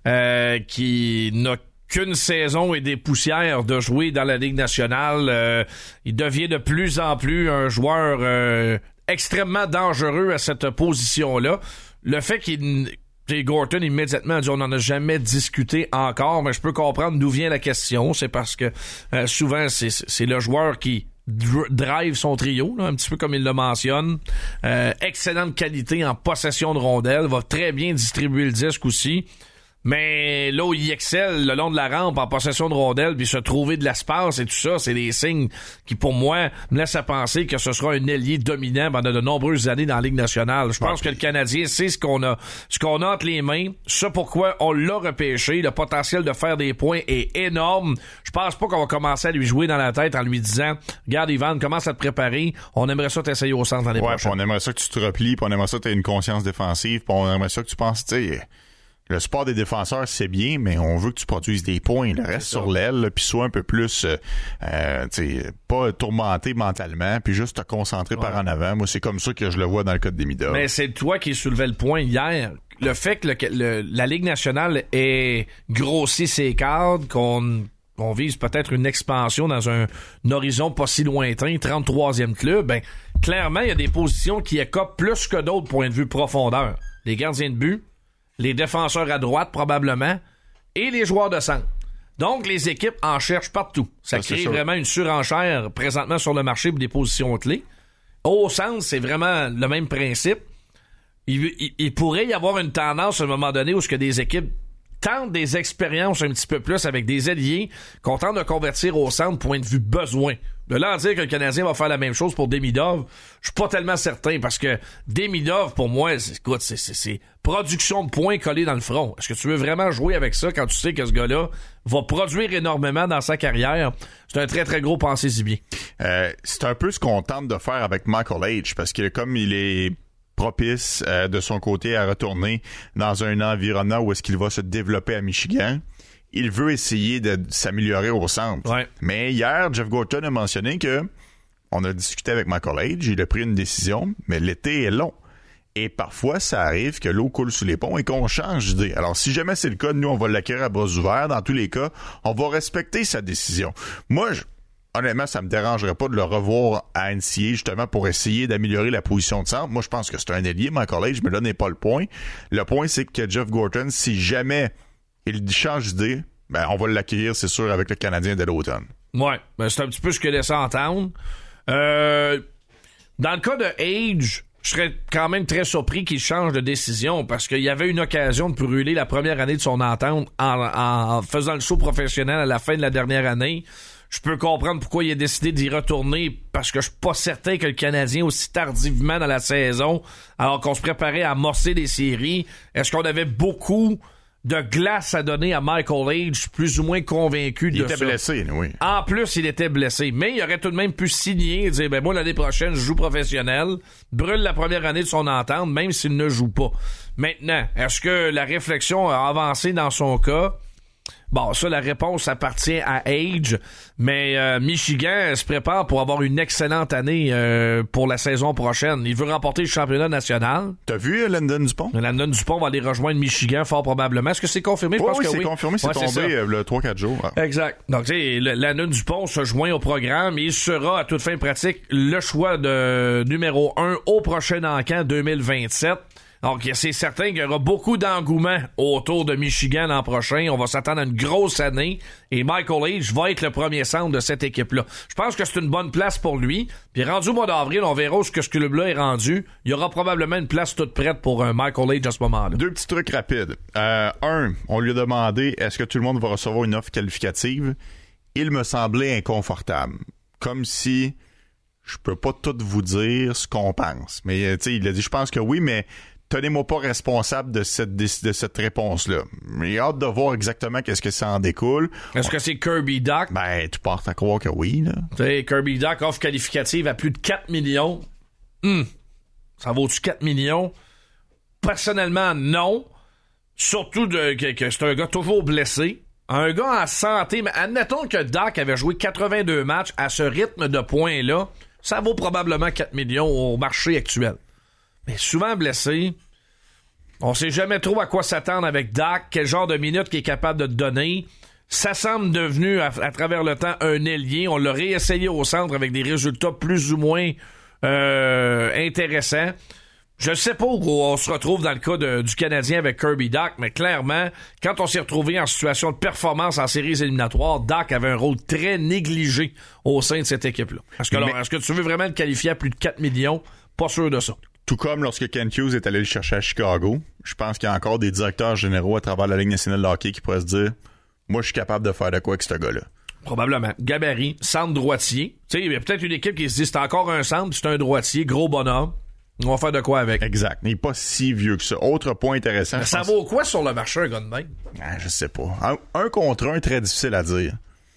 qui n'a qu'une saison et des poussières de jouer dans la Ligue nationale. Il devient de plus en plus un joueur extrêmement dangereux à cette position-là. Le fait Gorton, immédiatement, a dit on n'en a jamais discuté encore, mais je peux comprendre d'où vient la question. C'est parce que souvent, c'est le joueur qui drive son trio, là, un petit peu comme il le mentionne. Excellente qualité en possession de rondelles, va très bien distribuer le disque aussi. Mais là où il excelle le long de la rampe en possession de rondelles puis se trouver de l'espace et tout ça, c'est des signes qui, pour moi, me laissent à penser que ce sera un ailier dominant pendant de nombreuses années dans la Ligue nationale. Je pense que le Canadien sait ce qu'on a entre les mains. C'est pourquoi on l'a repêché. Le potentiel de faire des points est énorme. Je pense pas qu'on va commencer à lui jouer dans la tête en lui disant « Regarde, Ivan, commence à te préparer. On aimerait ça t'essayer au centre l'année prochaine. » On aimerait ça que tu te replies, puis on aimerait ça que tu aies une conscience défensive, puis on aimerait ça que tu penses, tu sais... Le sport des défenseurs, c'est bien, mais on veut que tu produises des points. Le reste sur l'aile, puis sois un peu plus, pas tourmenté mentalement, puis juste te concentrer par en avant. Moi, c'est comme ça que je le vois dans le cas de Demidov. Mais c'est toi qui soulevais le point hier. Le fait que la Ligue nationale ait grossi ses cadres, qu'on vise peut-être une expansion dans un horizon pas si lointain, 33e club, ben clairement, il y a des positions qui écopent plus que d'autres points de vue profondeur. Les gardiens de but, les défenseurs à droite, probablement, et les joueurs de centre. Donc, les équipes en cherchent partout. Ça crée vraiment une surenchère présentement sur le marché pour des positions clés. Au centre, c'est vraiment le même principe. Il pourrait y avoir une tendance à un moment donné où ce que des équipes tentent des expériences un petit peu plus avec des alliés qu'on tente de convertir au centre point de vue besoin. De là à dire que le Canadien va faire la même chose pour Demidov, je suis pas tellement certain parce que Demidov, pour moi, c'est production de points collés dans le front. Est-ce que tu veux vraiment jouer avec ça quand tu sais que ce gars-là va produire énormément dans sa carrière? C'est un très, très gros pensez-y bien. C'est un peu ce qu'on tente de faire avec Michael H. Parce que comme il est propice de son côté à retourner dans un environnement où est-ce qu'il va se développer à Michigan, il veut essayer de s'améliorer au centre. Ouais. Mais hier, Jeff Gorton a mentionné que on a discuté avec Michael H, il a pris une décision, mais l'été est long. Et parfois, ça arrive que l'eau coule sous les ponts et qu'on change d'idée. Alors, si jamais c'est le cas, nous, on va l'accueillir à bras ouverts. Dans tous les cas, on va respecter sa décision. Moi, honnêtement, ça me dérangerait pas de le revoir à NCA, justement, pour essayer d'améliorer la position de centre. Moi, je pense que c'est un ailier, Michael H, mais là n'est pas le point. Le point, c'est que Jeff Gorton, si jamais il change d'idée, ben, on va l'accueillir, c'est sûr, avec le Canadien dès l'automne. Ouais, ben, c'est un petit peu ce que laissait entendre. Dans le cas de Age, je serais quand même très surpris qu'il change de décision parce qu'il y avait une occasion de brûler la première année de son entente en faisant le saut professionnel à la fin de la dernière année. Je peux comprendre pourquoi il a décidé d'y retourner parce que je suis pas certain que le Canadien, aussi tardivement dans la saison, alors qu'on se préparait à amorcer des séries, est-ce qu'on avait beaucoup de glace à donner à Michael H, plus ou moins convaincu de ça. Il était blessé, oui. En plus, il était blessé. Mais il aurait tout de même pu signer et dire, ben moi, l'année prochaine, je joue professionnel, brûle la première année de son entente, même s'il ne joue pas. Maintenant, est-ce que la réflexion a avancé dans son cas? Bon, ça, la réponse appartient à Age, mais Michigan se prépare pour avoir une excellente année pour la saison prochaine. Il veut remporter le championnat national. T'as vu Landon Dupont? Landon Dupont va aller rejoindre Michigan fort probablement. Est-ce que c'est confirmé? Je pense que oui. C'est confirmé, c'est tombé le 3-4 jours. Exact. Donc, tu sais, Landon Dupont se joint au programme et il sera, à toute fin pratique, le choix de numéro 1 au prochain encamp 2027. Donc, c'est certain qu'il y aura beaucoup d'engouement autour de Michigan l'an prochain. On va s'attendre à une grosse année. Et Michael Age va être le premier centre de cette équipe-là. Je pense que c'est une bonne place pour lui. Puis rendu au mois d'avril, on verra où ce club-là est rendu. Il y aura probablement une place toute prête pour un Michael Age à ce moment-là. 2 petits trucs rapides. On lui a demandé est-ce que tout le monde va recevoir une offre qualificative. Il me semblait inconfortable. Comme si je peux pas tout vous dire ce qu'on pense. Mais tu sais, il a dit je pense que oui, mais tenez-moi pas responsable de cette réponse-là. J'ai hâte de voir exactement qu'est-ce que ça en découle. Est-ce que c'est Kirby Dach? Ben, tu portes à croire que oui, là. Tu sais, Kirby Dach offre qualificative à plus de 4 millions. Ça vaut-tu 4 millions? Personnellement, non. Surtout que c'est un gars toujours blessé. Un gars en santé. Mais admettons que Dach avait joué 82 matchs à ce rythme de points-là. Ça vaut probablement 4 millions au marché actuel. Mais souvent blessé, on sait jamais trop à quoi s'attendre avec Dach, quel genre de minutes qu'il est capable de te donner. Ça semble devenu, à travers le temps, un ailier. On l'a réessayé au centre avec des résultats plus ou moins intéressants. Je sais pas où on se retrouve dans le cas du Canadien avec Kirby Dach, mais clairement, quand on s'est retrouvé en situation de performance en séries éliminatoires, Dach avait un rôle très négligé au sein de cette équipe-là. Est-ce que tu veux vraiment le qualifier à plus de 4 millions? Pas sûr de ça. Tout comme lorsque Kent Hughes est allé le chercher à Chicago, je pense qu'il y a encore des directeurs généraux à travers la Ligue nationale de hockey qui pourraient se dire « Moi, je suis capable de faire de quoi avec ce gars-là. » Probablement. Gabarit, centre droitier. Tu sais, il y a peut-être une équipe qui se dit « C'est encore un centre, c'est un droitier, gros bonhomme. On va faire de quoi avec. » Exact. Il n'est pas si vieux que ça. Autre point intéressant. Ça vaut quoi sur le marché, un gars de même? Je sais pas. Un contre un, très difficile à dire.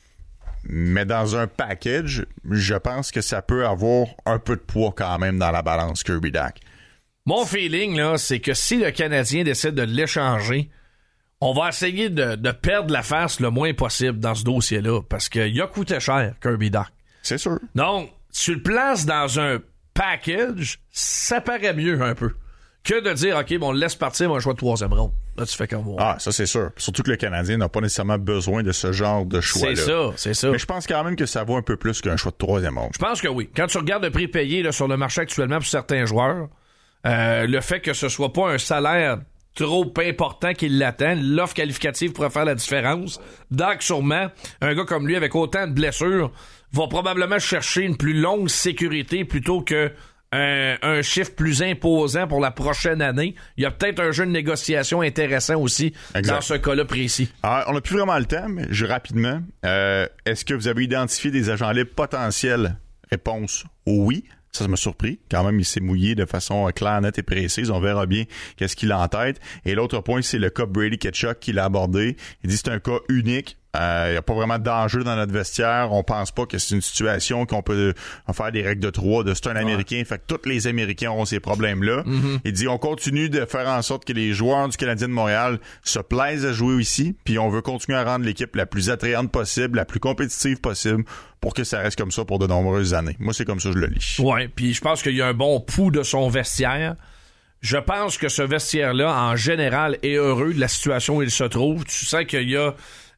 Mais dans un package, je pense que ça peut avoir un peu de poids quand même dans la balance Kirby Dach. Mon feeling, là, c'est que si le Canadien décide de l'échanger, on va essayer de perdre la face le moins possible dans ce dossier-là, parce qu'il a coûté cher, Kirby Dach. C'est sûr. Donc, tu le places dans un package, ça paraît mieux un peu que de dire, OK, bon, on le laisse partir, un choix de 3e ronde. Là, tu fais comme moi. Ah, ça, c'est sûr. Surtout que le Canadien n'a pas nécessairement besoin de ce genre de choix-là. C'est ça. Mais je pense quand même que ça vaut un peu plus qu'un choix de 3e ronde. Je pense que oui. Quand tu regardes le prix payé là, sur le marché actuellement pour certains joueurs, le fait que ce soit pas un salaire trop important qui l'attend, l'offre qualificative pourrait faire la différence. Donc, sûrement, un gars comme lui, avec autant de blessures, va probablement chercher une plus longue sécurité plutôt que un chiffre plus imposant pour la prochaine année. Il y a peut-être un jeu de négociation intéressant aussi dans ce cas-là précis. Alors, on n'a plus vraiment le temps, mais rapidement. Est-ce que vous avez identifié des agents libres potentiels? Réponse oui. Ça m'a surpris. Quand même, il s'est mouillé de façon claire, nette et précise. On verra bien qu'est-ce qu'il a en tête. Et l'autre point, c'est le cas Brady Tkachuk qu'il a abordé. Il dit que c'est un cas unique. Il n'y a pas vraiment d'enjeu dans notre vestiaire. On pense pas que c'est une situation qu'on peut faire des règles de 3, de c'est un Américain. Fait que tous les Américains auront ces problèmes-là. Mm-hmm. Il dit on continue de faire en sorte que les joueurs du Canadien de Montréal se plaisent à jouer ici. Puis on veut continuer à rendre l'équipe la plus attrayante possible, la plus compétitive possible pour que ça reste comme ça pour de nombreuses années. Moi, c'est comme ça que je le lis. Ouais, puis je pense qu'il y a un bon pouls de son vestiaire. Je pense que ce vestiaire-là, en général, est heureux de la situation où il se trouve. Tu sais qu'il y a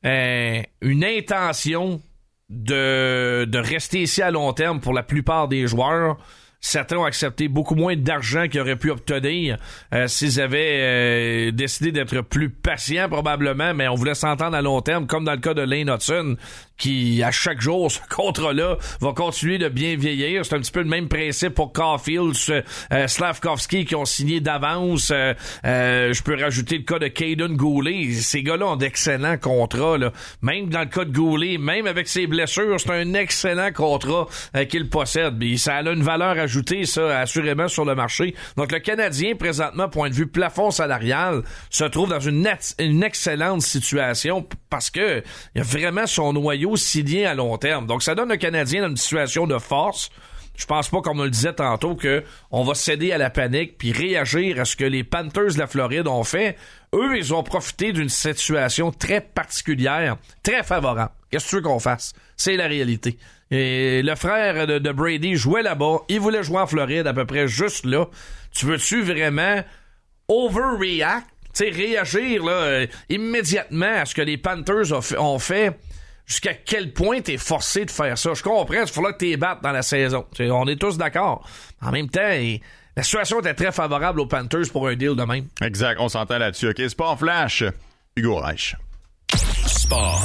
une intention de rester ici à long terme pour la plupart des joueurs. Certains ont accepté beaucoup moins d'argent qu'ils auraient pu obtenir s'ils avaient décidé d'être plus patients probablement, mais on voulait s'entendre à long terme, comme dans le cas de Lane Hudson, qui, à chaque jour, ce contrat-là va continuer de bien vieillir. C'est un petit peu le même principe pour Caulfield, Slavkovski, qui ont signé d'avance. Je peux rajouter le cas de Caden Goulet. Ces gars-là ont d'excellents contrats, là. Même dans le cas de Goulet, même avec ses blessures, c'est un excellent contrat qu'il possède. Mais ça a une valeur ajoutée, ça, assurément, sur le marché. Donc, le Canadien, présentement, point de vue plafond salarial, se trouve dans une excellente situation parce que il y a vraiment son noyau signé à long terme. Donc, ça donne le Canadien dans une situation de force. je pense pas, comme on le disait tantôt, que on va céder à la panique puis réagir à ce que les Panthers de la Floride ont fait. Eux, ils ont profité d'une situation très particulière, très favorable. Qu'est-ce que tu veux qu'on fasse? C'est la réalité. Et le frère de Brady jouait là-bas. Il voulait jouer en Floride, à peu près juste là. Tu veux-tu vraiment overreact? Tu sais, réagir là, immédiatement à ce que les Panthers ont fait? Jusqu'à quel point t'es forcé de faire ça? Je comprends, il faudra que t'es battes dans la saison. On est tous d'accord. En même temps, la situation était très favorable aux Panthers pour un deal de même. Exact, on s'entend là-dessus. OK, Sport Flash, Hugo Reich. Sport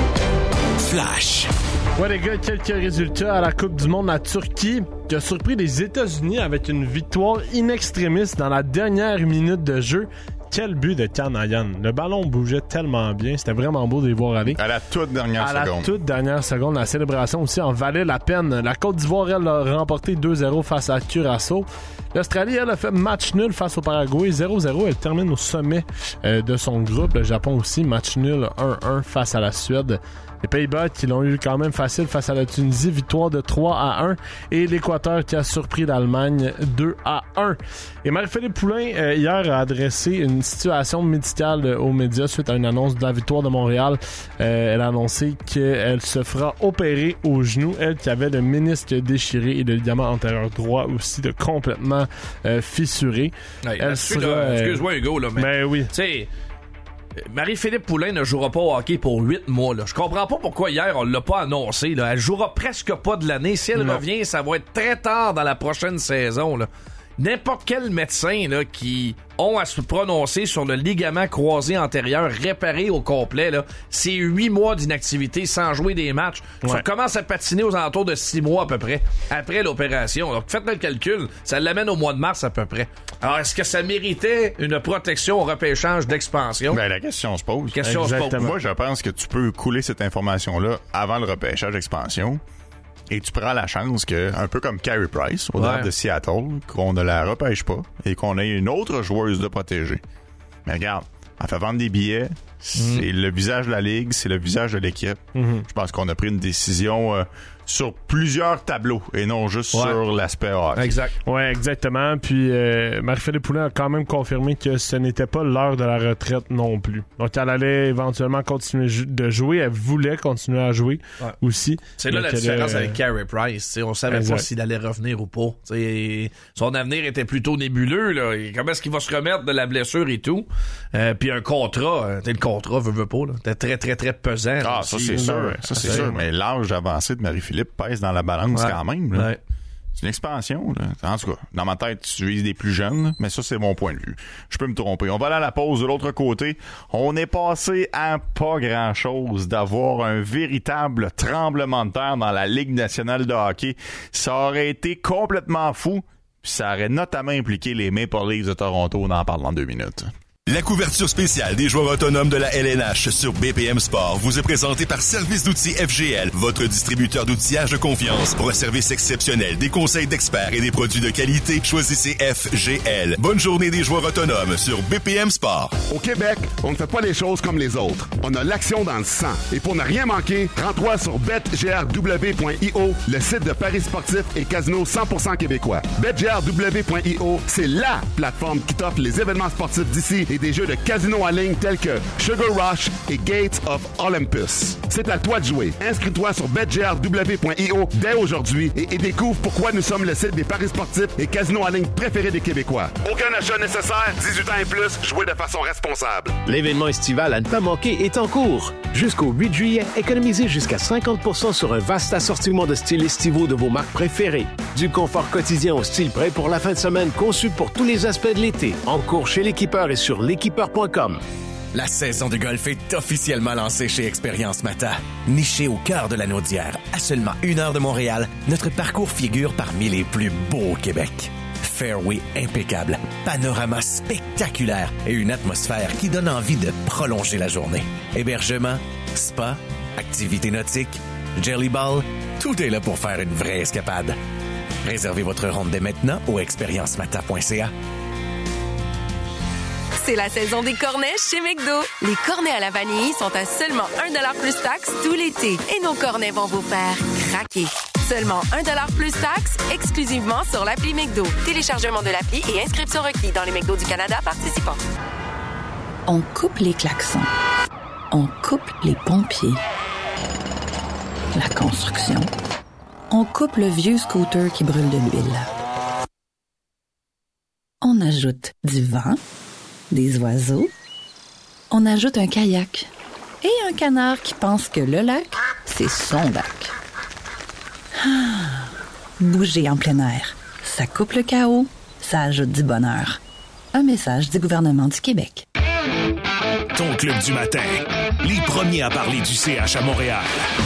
Flash. Ouais, les gars, quelques résultats à la Coupe du Monde à Turquie qui a surpris les États-Unis avec une victoire in extremis dans la dernière minute de jeu. Quel but de Kanayan. Le ballon bougeait tellement bien. C'était vraiment beau de les voir aller. À la toute dernière seconde. À la toute dernière seconde. La célébration aussi en valait la peine. La Côte d'Ivoire, elle, a remporté 2-0 face à Curaçao. L'Australie, elle, a fait match nul face au Paraguay. 0-0. Elle termine au sommet de son groupe. Le Japon aussi, match nul 1-1 face à la Suède. Les Pays-Bas qui l'ont eu quand même facile face à la Tunisie, victoire de 3-1. Et l'Équateur qui a surpris l'Allemagne 2-1. Et Marie-Philippe Poulin, hier, a adressé une situation médicale aux médias suite à une annonce de la victoire de Montréal. Elle a annoncé qu'elle se fera opérer au genou. Elle qui avait le ménisque déchiré et le ligament antérieur droit aussi de complètement fissuré. Hey, elle sera, excuse-moi Hugo, là, mais ben oui. Tu sais, Marie-Philippe Poulin ne jouera pas au hockey pour 8 mois. Là. Je comprends pas pourquoi hier on l'a pas annoncé. Là. Elle jouera presque pas de l'année. Si elle revient, ça va être très tard dans la prochaine saison. Là. N'importe quel médecin là, qui ont à se prononcer sur le ligament croisé antérieur réparé au complet, là, c'est 8 mois d'inactivité sans jouer des matchs. Ouais. Ça commence à patiner aux alentours de 6 mois à peu près après l'opération. Donc faites le calcul, ça l'amène au mois de mars à peu près. Alors est-ce que ça méritait une protection au repêchage d'expansion? Ben la question se pose. Moi je pense que tu peux couler cette information-là avant le repêchage d'expansion. Et tu prends la chance que, un peu comme Carey Price, au draft de Seattle, qu'on ne la repêche pas et qu'on ait une autre joueuse de protéger. Mais regarde, elle fait vendre des billets, c'est le visage de la Ligue, c'est le visage de l'équipe. Je pense qu'on a pris une décision sur plusieurs tableaux et non juste sur l'aspect hockey. Exact. Ouais, exactement. Puis Marie-Philippe Poulin a quand même confirmé que ce n'était pas l'heure de la retraite non plus. Donc elle allait éventuellement continuer de jouer. Elle voulait continuer à jouer aussi. C'est là la différence avec Carey Price. T'sais, on savait pas s'il allait revenir ou pas. T'sais, son avenir était plutôt nébuleux. Là. Comment est-ce qu'il va se remettre de la blessure et tout? Puis un contrat, le contrat veut pas. C'était très, très, très pesant. Ah, ça c'est sûr. Ça c'est sûr. Mais l'âge avancé de Marie-Philippe pèse dans la balance quand même. Là. C'est une expansion. Là. En tout cas, dans ma tête, tu vises des plus jeunes, là, mais ça, c'est mon point de vue. Je peux me tromper. On va aller à la pause de l'autre côté. On est passé à pas grand-chose d'avoir un véritable tremblement de terre dans la Ligue nationale de hockey. Ça aurait été complètement fou, puis ça aurait notamment impliqué les Maple Leafs de Toronto. On en parle dans 2 minutes. La couverture spéciale des joueurs autonomes de la LNH sur BPM Sport vous est présentée par Service d'outils FGL, votre distributeur d'outillage de confiance. Pour un service exceptionnel, des conseils d'experts et des produits de qualité, choisissez FGL. Bonne journée des joueurs autonomes sur BPM Sport. Au Québec, on ne fait pas les choses comme les autres. On a l'action dans le sang. Et pour ne rien manquer, rends-toi sur betgrw.io, le site de paris sportifs et casino 100% québécois. betgrw.io, c'est LA plateforme qui t'offre les événements sportifs d'ici et des jeux de casino en ligne tels que Sugar Rush et Gates of Olympus. C'est à toi de jouer. Inscris-toi sur betgrw.io dès aujourd'hui et découvre pourquoi nous sommes le site des paris sportifs et casinos en ligne préférés des Québécois. Aucun achat nécessaire, 18 ans et plus, jouez de façon responsable. L'événement estival à ne pas manquer est en cours. Jusqu'au 8 juillet, économisez jusqu'à 50% sur un vaste assortiment de styles estivaux de vos marques préférées. Du confort quotidien au style prêt pour la fin de semaine conçu pour tous les aspects de l'été. En cours chez l'équipeur et sur l'équipeur.com. La saison de golf est officiellement lancée chez Expérience Mata. Niché au cœur de la Naudière, à seulement 1 heure de Montréal, notre parcours figure parmi les plus beaux au Québec. Fairway impeccable, panorama spectaculaire et une atmosphère qui donne envie de prolonger la journée. Hébergement, spa, activités nautiques, jelly ball, tout est là pour faire une vraie escapade. Réservez votre ronde dès maintenant au expériencemata.ca. C'est la saison des cornets chez McDo. Les cornets à la vanille sont à seulement $1 plus taxes tout l'été. Et nos cornets vont vous faire craquer. Seulement 1$ plus taxes, exclusivement sur l'appli McDo. Téléchargement de l'appli et inscription requis dans les McDo du Canada participants. On coupe les klaxons. On coupe les pompiers. La construction. On coupe le vieux scooter qui brûle de l'huile. On ajoute du vent, des oiseaux. On ajoute un kayak et un canard qui pense que le lac, c'est son lac. Bouger en plein air, ça coupe le chaos, ça ajoute du bonheur. Un message du gouvernement du Québec. Ton club du matin, les premiers à parler du CH à Montréal.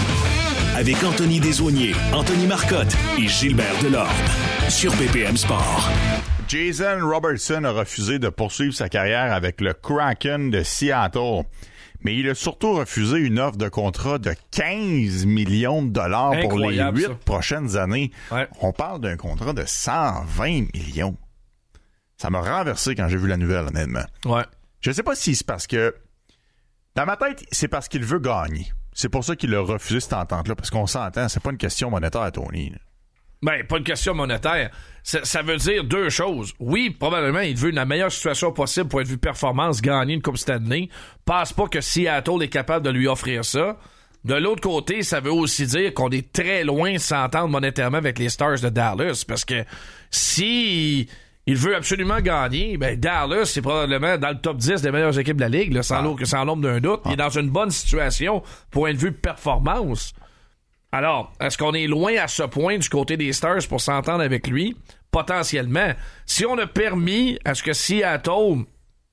Avec Anthony Desaulniers, Anthony Marcotte et Gilbert Delorme. Sur BPM Sport. Jason Robertson a refusé de poursuivre sa carrière avec le Kraken de Seattle. Mais il a surtout refusé une offre de contrat de 15 millions de dollars pour les 8 prochaines années. Ouais. On parle d'un contrat de 120 millions. Ça m'a renversé quand j'ai vu la nouvelle, honnêtement. Ouais. Je sais pas si c'est parce que... Dans ma tête, c'est parce qu'il veut gagner. C'est pour ça qu'il a refusé cette entente-là, parce qu'on s'entend, c'est pas une question monétaire, Tony. Ben, pas une question monétaire. Ça veut dire deux choses. Oui, probablement, il veut la meilleure situation possible pour être vu performance, gagner une Coupe Stanley. Pense pas que Seattle est capable de lui offrir ça. De l'autre côté, ça veut aussi dire qu'on est très loin de s'entendre monétairement avec les Stars de Dallas, parce que si il veut absolument gagner, ben Dallas, c'est probablement dans le top 10 des meilleures équipes de la Ligue, là, sans l'ombre d'un doute. Il est dans une bonne situation pour être vu performance. Alors, est-ce qu'on est loin à ce point du côté des Stars pour s'entendre avec lui? Potentiellement. Si on a permis à ce que Seattle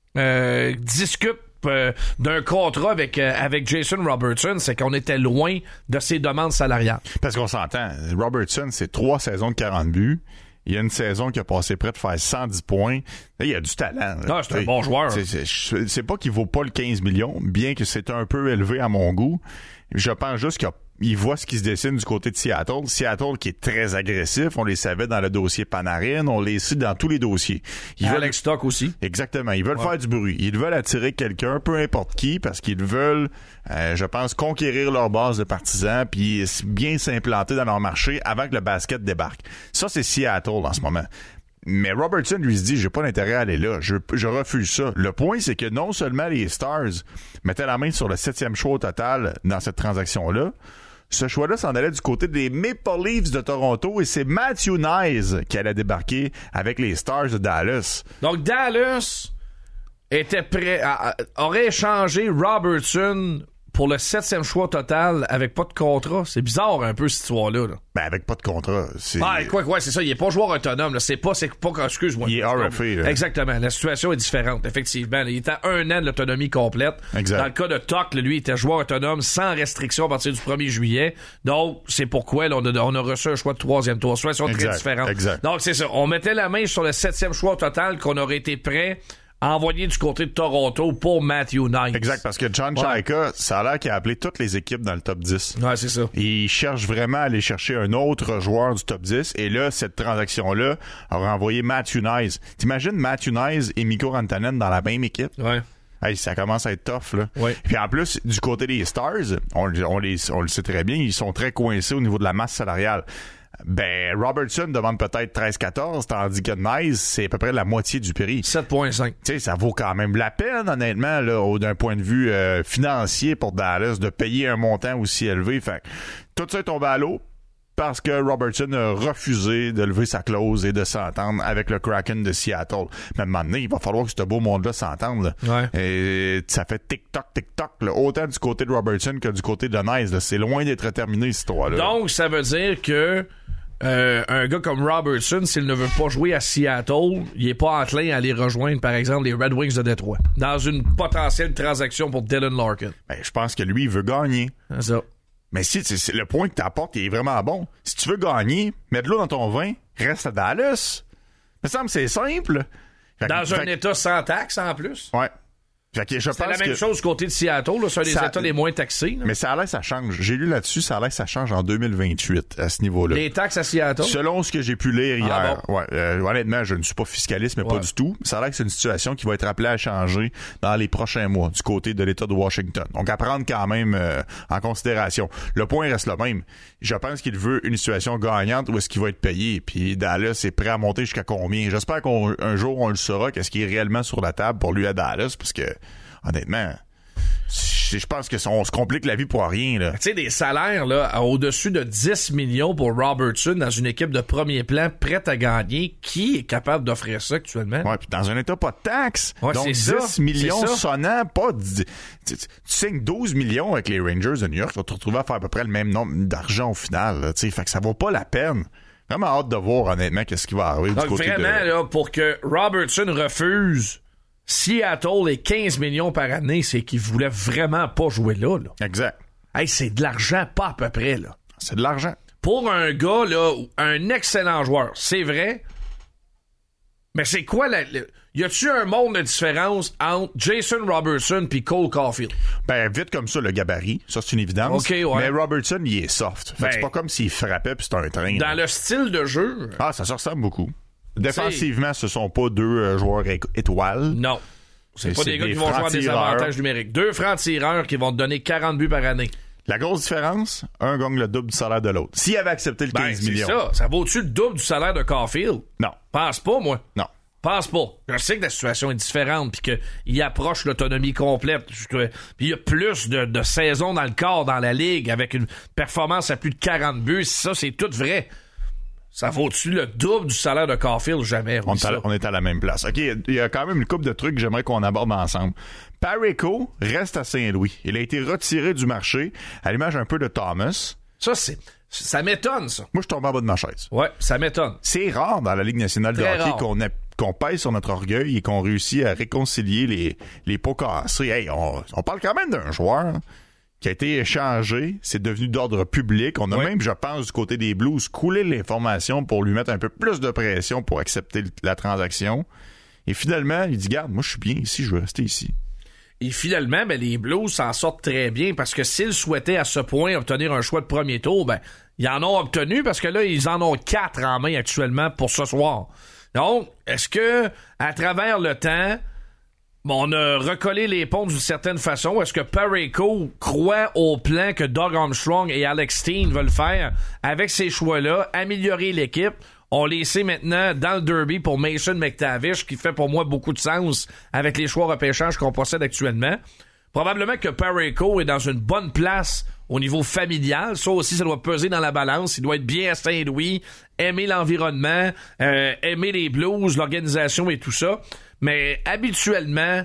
discute d'un contrat avec Jason Robertson, c'est qu'on était loin de ses demandes salariales. Parce qu'on s'entend, Robertson, c'est 3 saisons de 40 buts. Il y a une saison qui a passé près de faire 110 points. Là, il y a du talent. Ah, c'est un bon joueur. C'est pas qu'il vaut pas le 15 millions, bien que c'est un peu élevé à mon goût. Je pense juste qu'il voit ce qui se dessine du côté de Seattle. Seattle qui est très agressif. On les savait dans le dossier Panarin. On les sait dans tous les dossiers. Alex Stock aussi. Exactement. Ils veulent faire du bruit. Ils veulent attirer quelqu'un, peu importe qui, parce qu'ils veulent, je pense, conquérir leur base de partisans puis bien s'implanter dans leur marché avant que le basket débarque. Ça, c'est Seattle en ce moment. Mais Robertson lui se dit, j'ai pas d'intérêt à aller là. Je refuse ça. Le point, c'est que non seulement les Stars mettaient la main sur le 7e choix au total dans cette transaction-là, ce choix-là s'en allait du côté des Maple Leafs de Toronto et c'est Matthew Knies qui allait débarquer avec les Stars de Dallas. Donc Dallas était prêt aurait échangé Robertson pour le 7e choix total avec pas de contrat. C'est bizarre un peu cette histoire-là. Là. Ben avec pas de contrat. C'est... Quoi, c'est ça. Il est pas joueur autonome. Là. C'est pas excuse-moi. Il est RFA. Là. Exactement. La situation est différente, effectivement. Il était à 1 an de l'autonomie complète. Exact. Dans le cas de Tuck, lui, il était joueur autonome sans restriction à partir du 1er juillet. Donc, c'est pourquoi là, on a reçu un choix de 3e tour. Situation très différente. Exact. Donc, c'est ça. On mettait la main sur le 7e choix total qu'on aurait été prêt envoyé du côté de Toronto pour Matthew Knies. Exact, parce que John Chaika, ça a l'air qu'il a appelé toutes les équipes dans le top 10. Ouais, c'est ça. Il cherche vraiment à aller chercher un autre joueur du top 10. Et là, cette transaction-là a renvoyé Matthew Knies. T'imagines Matthew Knies et Mikko Rantanen dans la même équipe? Ouais. Hey, ça commence à être tough, là. Ouais. Puis en plus, du côté des Stars, on le sait très bien, ils sont très coincés au niveau de la masse salariale. Ben, Robertson demande peut-être 13-14, tandis que Knies, c'est à peu près la moitié du prix. 7,5. Tu sais, ça vaut quand même la peine, honnêtement, là, d'un point de vue financier pour Dallas, de payer un montant aussi élevé. Fait tout ça est tombé à l'eau parce que Robertson a refusé de lever sa clause et de s'entendre avec le Kraken de Seattle. Mais à un moment donné, il va falloir que ce beau monde-là s'entende. Là. Ouais. Et ça fait tic-toc, là, autant du côté de Robertson que du côté de Knies. C'est loin d'être terminé, cette histoire-là. Donc, ça veut dire que un gars comme Robertson, s'il ne veut pas jouer à Seattle, il est pas enclin à aller rejoindre, par exemple, les Red Wings de Détroit, dans une potentielle transaction pour Dylan Larkin. Ben, je pense que lui, il veut gagner. C'est ça. Mais si c'est le point que tu apportes, il est vraiment bon. Si tu veux gagner, mets de l'eau dans ton vin, reste à Dallas. Il me semble que c'est simple. Dans un état sans taxe, en plus. Ouais. Fait que c'est la même chose du côté de Seattle, là, c'est un des États les moins taxés. Là. Mais ça a l'air que ça change. J'ai lu là-dessus, ça a l'air que ça change en 2028 à ce niveau-là. Les taxes à Seattle? Selon ce que j'ai pu lire hier. Bon. Ouais, honnêtement, je ne suis pas fiscaliste, mais pas du tout. Ça a l'air que c'est une situation qui va être appelée à changer dans les prochains mois du côté de l'État de Washington. Donc, à prendre quand même en considération. Le point reste le même. Je pense qu'il veut une situation gagnante où est-ce qu'il va être payé. Puis Dallas est prêt à monter jusqu'à combien? J'espère qu'un jour, on le saura, qu'est-ce qui est réellement sur la table pour lui à Dallas, parce que honnêtement, je pense que on se complique la vie pour rien, là. Tu sais, des salaires, là, au-dessus de 10 millions pour Robertson dans une équipe de premier plan prête à gagner. Qui est capable d'offrir ça actuellement? Ouais, puis dans un état pas de taxes. Ouais, donc, 10 millions sonnant, pas... Tu signes 12 millions avec les Rangers de New York, tu vas te retrouver à faire à peu près le même nombre d'argent au final, tu sais. Fait que ça vaut pas la peine. Vraiment hâte de voir, honnêtement, qu'est-ce qui va arriver donc, du côté vraiment, là, pour que Robertson refuse Seattle et 15 millions par année, c'est qu'il voulait vraiment pas jouer là. Exact. Hey, c'est de l'argent, pas à peu près, là. C'est de l'argent. Pour un gars, là, un excellent joueur, c'est vrai. Mais c'est quoi y a-tu un monde de différence entre Jason Robertson puis Cole Caulfield? Ben, vite comme ça, le gabarit. Ça, c'est une évidence. Okay, ouais. Mais Robertson, il est soft. Fait que c'est pas comme s'il frappait puis c'est un train. Dans le style de jeu. Ah, ça se ressemble beaucoup. Défensivement, ce sont pas deux joueurs étoiles. Non. C'est pas des gars qui vont jouer à des avantages numériques. 2 francs-tireurs qui vont te donner 40 buts par année. La grosse différence, un gagne le double du salaire de l'autre. S'il avait accepté le 15 millions. C'est ça. Ça vaut-tu le double du salaire de Caulfield? Non. Pense pas, moi. Non. Pense pas. Je sais que la situation est différente puis qu'il approche l'autonomie complète. Puis il y a plus de saisons dans le corps dans la ligue avec une performance à plus de 40 buts. Ça, c'est tout vrai. Ça vaut-tu le double du salaire de Caulfield? Jamais. On est à la même place. OK, il y a quand même une couple de trucs que j'aimerais qu'on aborde ensemble. Parayko reste à Saint-Louis. Il a été retiré du marché, à l'image un peu de Thomas. Ça m'étonne, ça. Moi, je tombe en bas de ma chaise. Ouais, ça m'étonne. C'est rare dans la Ligue nationale de hockey qu'on pèse sur notre orgueil et qu'on réussit à réconcilier les pots cassés. Hey, on parle quand même d'un joueur qui a été échangé, c'est devenu d'ordre public. On a même, je pense, du côté des Blues, coulé l'information pour lui mettre un peu plus de pression pour accepter la transaction. Et finalement, il dit, garde, moi je suis bien ici, je veux rester ici. Et finalement, les Blues s'en sortent très bien parce que s'ils souhaitaient à ce point obtenir un choix de premier tour, ils en ont obtenu parce que là, ils en ont 4 en main actuellement pour ce soir. Donc, est-ce que, à travers le temps, on a recollé les ponts d'une certaine façon? Est-ce que Parayko croit au plan que Doug Armstrong et Alex Steen veulent faire avec ces choix-là, améliorer l'équipe? On les sait maintenant dans le derby pour Mason McTavish, qui fait pour moi beaucoup de sens avec les choix repêchage qu'on possède actuellement. Probablement que Parayko est dans une bonne place au niveau familial. Ça aussi, ça doit peser dans la balance. Il doit être bien à Saint-Louis, aimer l'environnement, aimer les Blues, l'organisation et tout ça. Mais habituellement,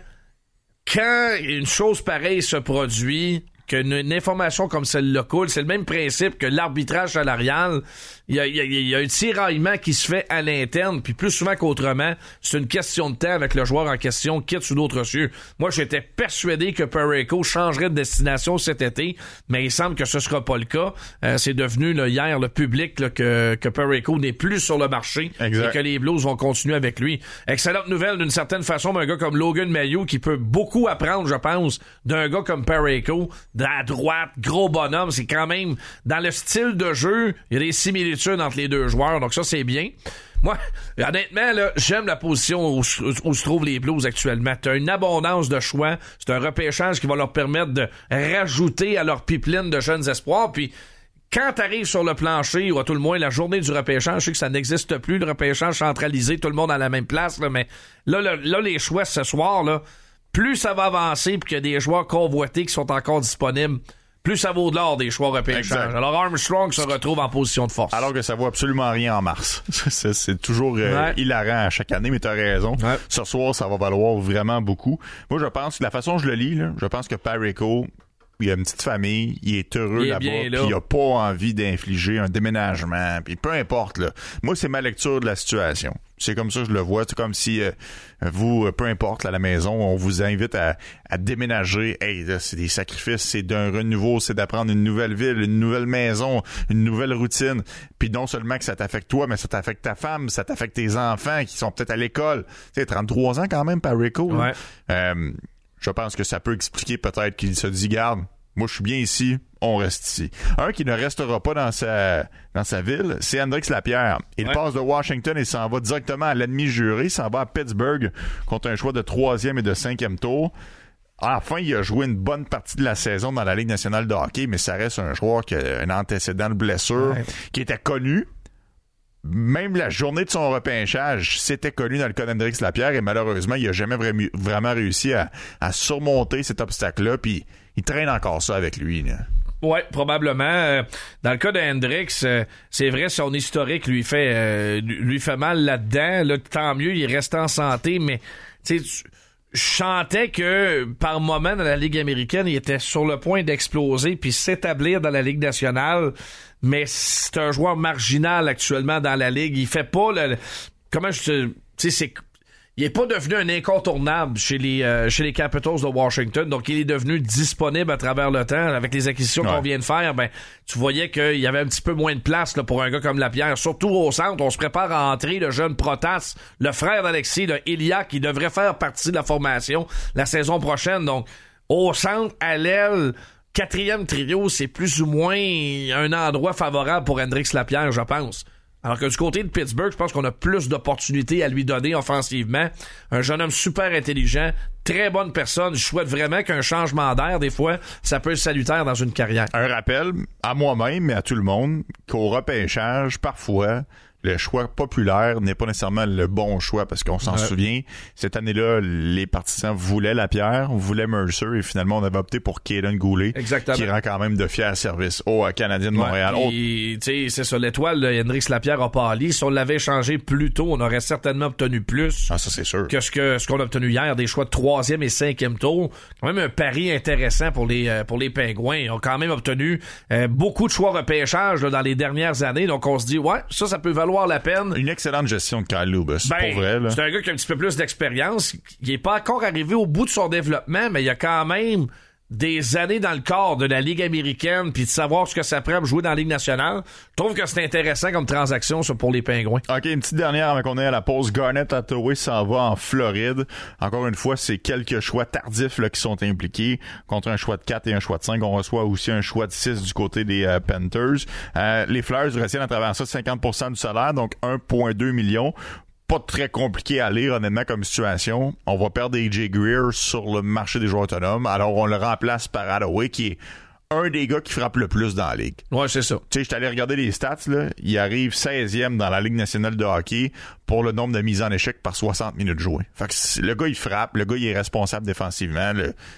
quand une chose pareille se produit, qu'une information comme celle-là coule, c'est le même principe que l'arbitrage salarial. Il y a un tiraillement qui se fait à l'interne, puis plus souvent qu'autrement, c'est une question de temps avec le joueur en question, quitte sous d'autres cieux. Moi, j'étais persuadé que Parayko changerait de destination cet été, mais il semble que ce sera pas le cas. C'est devenu hier le public que Parayko n'est plus sur le marché et que les Blues vont continuer avec lui. Excellente nouvelle d'une certaine façon, mais un gars comme Logan Mailloux qui peut beaucoup apprendre, je pense, d'un gars comme Parayko, à droite, gros bonhomme, c'est quand même dans le style de jeu, il y a des similitudes entre les deux joueurs, donc ça c'est bien. Moi, honnêtement, là, j'aime la position où se trouvent les Blues actuellement. T'as une abondance de choix, c'est un repêchage qui va leur permettre de rajouter à leur pipeline de jeunes espoirs, puis quand t'arrives sur le plancher, ou à tout le moins la journée du repêchage, je sais que ça n'existe plus, le repêchage centralisé, tout le monde à la même place, là, mais là, les choix ce soir, là, plus ça va avancer puis qu'il y a des joueurs convoités qui sont encore disponibles, plus ça vaut de l'or des choix repêchage. Alors Armstrong se retrouve en position de force. Alors que ça vaut absolument rien en mars. c'est toujours hilarant à chaque année, mais t'as raison. Ouais. Ce soir, ça va valoir vraiment beaucoup. Moi, je pense que la façon dont je le lis, là, je pense que Parayko, il a une petite famille, il est heureux là-bas, puis il a pas envie d'infliger un déménagement, puis peu importe, là. Moi, c'est ma lecture de la situation. C'est comme ça que je le vois. C'est comme si vous, peu importe, là, à la maison, on vous invite à déménager. Hey, là, c'est des sacrifices, c'est d'un renouveau, c'est d'apprendre une nouvelle ville, une nouvelle maison, une nouvelle routine. Puis non seulement que ça t'affecte toi, mais ça t'affecte ta femme, ça t'affecte tes enfants qui sont peut-être à l'école. Tu sais, 33 ans quand même, Parayko. Ouais. je pense que ça peut expliquer peut-être qu'il se dit, garde, moi je suis bien ici, on reste ici. Un qui ne restera pas dans sa ville, c'est Hendrix Lapierre. Il passe de Washington et s'en va directement à l'ennemi juré, il s'en va à Pittsburgh contre un choix de 3e et de 5e tour. Enfin, il a joué une bonne partie de la saison dans la Ligue nationale de hockey, mais ça reste un joueur qui a un antécédent de blessure, qui était connu. Même la journée de son repêchage, c'était connu dans le cas d'Hendrix Lapierre et malheureusement, il n'a jamais vraiment réussi à surmonter cet obstacle-là, puis il traîne encore ça avec lui. Oui, probablement. Dans le cas de Hendrix, c'est vrai, son historique lui fait mal là-dedans. Là, tant mieux, il reste en santé, mais tu sais, je sentais que par moment dans la Ligue américaine, il était sur le point d'exploser puis s'établir dans la Ligue nationale. Mais c'est un joueur marginal actuellement dans la Ligue. Il fait pas il est pas devenu un incontournable chez les Capitals de Washington. Donc, il est devenu disponible à travers le temps. Avec les acquisitions qu'on vient de faire, tu voyais qu'il y avait un petit peu moins de place là, pour un gars comme Lapierre. Surtout au centre, on se prépare à entrer le jeune Protas, le frère d'Alexis, le Ilya, qui devrait faire partie de la formation la saison prochaine. Donc, au centre, à l'aile, 4e trio, c'est plus ou moins un endroit favorable pour Hendrix Lapierre, je pense. Alors que du côté de Pittsburgh, je pense qu'on a plus d'opportunités à lui donner offensivement. Un jeune homme super intelligent, très bonne personne. Je souhaite vraiment qu'un changement d'air, des fois, ça peut être salutaire dans une carrière. Un rappel à moi-même, mais à tout le monde, qu'au repêchage, parfois, le choix populaire n'est pas nécessairement le bon choix parce qu'on s'en souvient. Cette année-là, les partisans voulaient Lapierre, voulaient Mercer et finalement, on avait opté pour Kaden Goulet. Exactement. Qui rend quand même de fiers services au Canadien de Montréal. C'est ça, l'étoile de Hendrix Lapierre a pâli. Si on l'avait changé plus tôt, on aurait certainement obtenu plus. Ah, ça, c'est sûr. Que ce qu'on a obtenu hier, des choix de 3e et 5e tour. Quand même un pari intéressant pour les Pingouins. Ils ont quand même obtenu beaucoup de choix repêchage là, dans les dernières années. Donc, on se dit, ça peut valoir la peine. Une excellente gestion de Kyle Dubas, pour vrai. Là. C'est un gars qui a un petit peu plus d'expérience. Il n'est pas encore arrivé au bout de son développement, mais il y a quand même des années dans le corps de la Ligue américaine puis de savoir ce que ça prend pour jouer dans la Ligue nationale. Je trouve que c'est intéressant comme transaction ça, pour les Pingouins. OK, une petite dernière avant qu'on ait à la pause. Garnet Hathaway s'en va en Floride. Encore une fois, c'est quelques choix tardifs là, qui sont impliqués. Contre un choix de 4 et un choix de 5, on reçoit aussi un choix de 6 du côté des Panthers. Les Flyers retiennent à travers ça 50% du salaire, donc 1,2 million. Pas très compliqué à lire, honnêtement, comme situation. On va perdre AJ Greer sur le marché des joueurs autonomes. Alors, on le remplace par Hathaway, qui est un des gars qui frappe le plus dans la Ligue. Ouais, c'est ça. Tu sais, je suis allé regarder les stats, là. Il arrive 16e dans la Ligue nationale de hockey pour le nombre de mises en échec par 60 minutes jouées. Fait que le gars, il frappe. Le gars, il est responsable défensivement.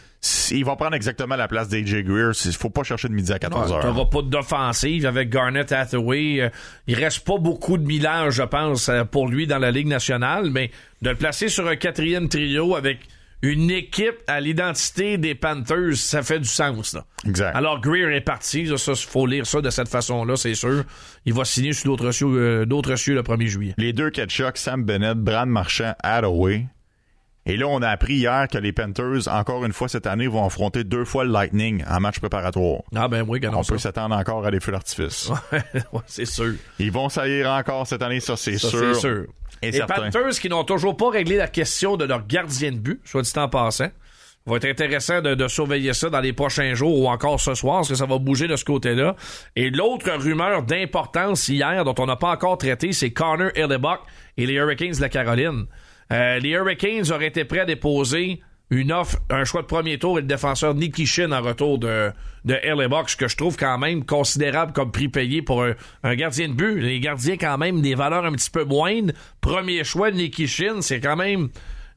Il va prendre exactement la place d'AJ Greer. Il faut pas chercher de midi à 14h. Il n'y aura pas d'offensive avec Garnet Hathaway. Il reste pas beaucoup de millage, je pense, pour lui dans la Ligue nationale, mais de le placer sur un 4e trio avec une équipe à l'identité des Panthers, ça fait du sens. Là. Exact. Alors, Greer est parti. Il faut lire ça de cette façon-là, c'est sûr. Il va signer sur d'autres cieux le 1er juillet. Les deux Ketchuk, Sam Bennett, Brad Marchand, Hathaway. Et là, on a appris hier que les Panthers, encore une fois cette année, vont affronter 2 fois le Lightning en match préparatoire. Ah ben oui, on peut s'attendre encore à des feux d'artifice. Ouais, c'est sûr. Ils vont saillir encore cette année, ça c'est sûr. C'est sûr. Et les Panthers qui n'ont toujours pas réglé la question de leur gardien de but, soit dit en passant. Va être intéressant de surveiller ça dans les prochains jours ou encore ce soir, parce que ça va bouger de ce côté-là. Et l'autre rumeur d'importance hier, dont on n'a pas encore traité, c'est Connor Hellebuyck et les Hurricanes de la Caroline. Les Hurricanes auraient été prêts à déposer une offre, un choix de premier tour et le défenseur Nikishin en retour de Hellebuyck, ce que je trouve quand même considérable comme prix payé pour un gardien de but. Les gardiens quand même des valeurs un petit peu moindres. Premier choix de Nikishin, c'est quand même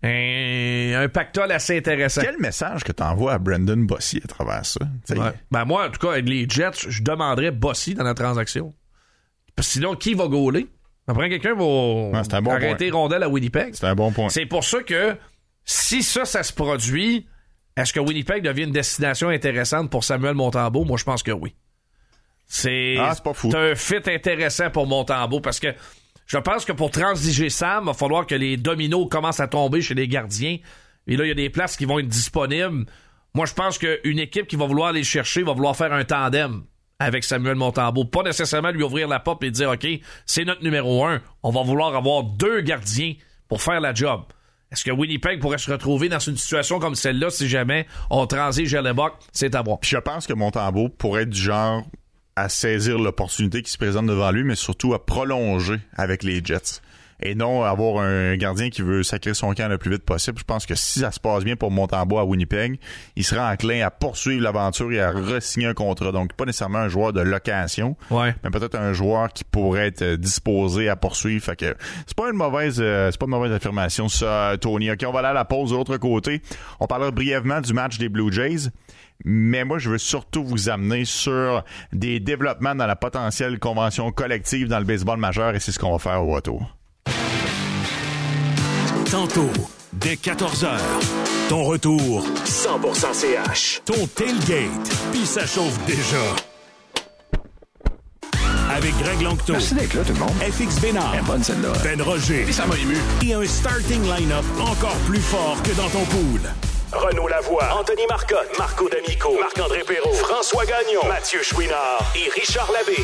un pactole assez intéressant. Quel message que t'envoies à Brendan Bossy à travers ça? Ouais. Ben moi, en tout cas, avec les Jets, je demanderais Bossy dans la transaction. Parce que sinon, qui va gauler? Après, quelqu'un va arrêter rondelle à Winnipeg. C'est un bon point. C'est pour ça que si ça se produit, est-ce que Winnipeg devient une destination intéressante pour Samuel Montembeault? Moi, je pense que oui. C'est pas fou. un fit intéressant pour Montembeault parce que je pense que pour transiger Sam, il va falloir que les dominos commencent à tomber chez les gardiens. Et là, il y a des places qui vont être disponibles. Moi, je pense qu'une équipe qui va vouloir aller chercher va vouloir faire un tandem avec Samuel Montembeault. Pas nécessairement lui ouvrir la porte et dire « OK, c'est notre numéro 1. On va vouloir avoir 2 gardiens pour faire la job. » Est-ce que Winnipeg pourrait se retrouver dans une situation comme celle-là si jamais on transige Hellebuyck? C'est à voir. Je pense que Montembeault pourrait être du genre à saisir l'opportunité qui se présente devant lui, mais surtout à prolonger avec les Jets. Et non avoir un gardien qui veut sacrer son camp le plus vite possible. Je pense que si ça se passe bien pour Montembeault à Winnipeg, il sera enclin à poursuivre l'aventure et à re-signer un contrat. Donc, pas nécessairement un joueur de location, mais peut-être un joueur qui pourrait être disposé à poursuivre. Fait que c'est pas une mauvaise affirmation, ça, Tony. OK, on va aller à la pause de l'autre côté. On parlera brièvement du match des Blue Jays. Mais moi, je veux surtout vous amener sur des développements dans la potentielle convention collective dans le baseball majeur et c'est ce qu'on va faire au retour. Tantôt, dès 14h, ton retour 100% CH. Ton tailgate, puis ça chauffe déjà. Avec Greg Longto. Merci d'être là, tout le monde. FX Bénard. Elle est bonne, celle-là. Ben Roger. Et ça m'a ému. Et un starting line-up encore plus fort que dans ton pool. Renaud Lavoie, Anthony Marcotte, Marco D'Amico, Marc-André Perrault, François Gagnon, Mathieu Chouinard et Richard Labbé.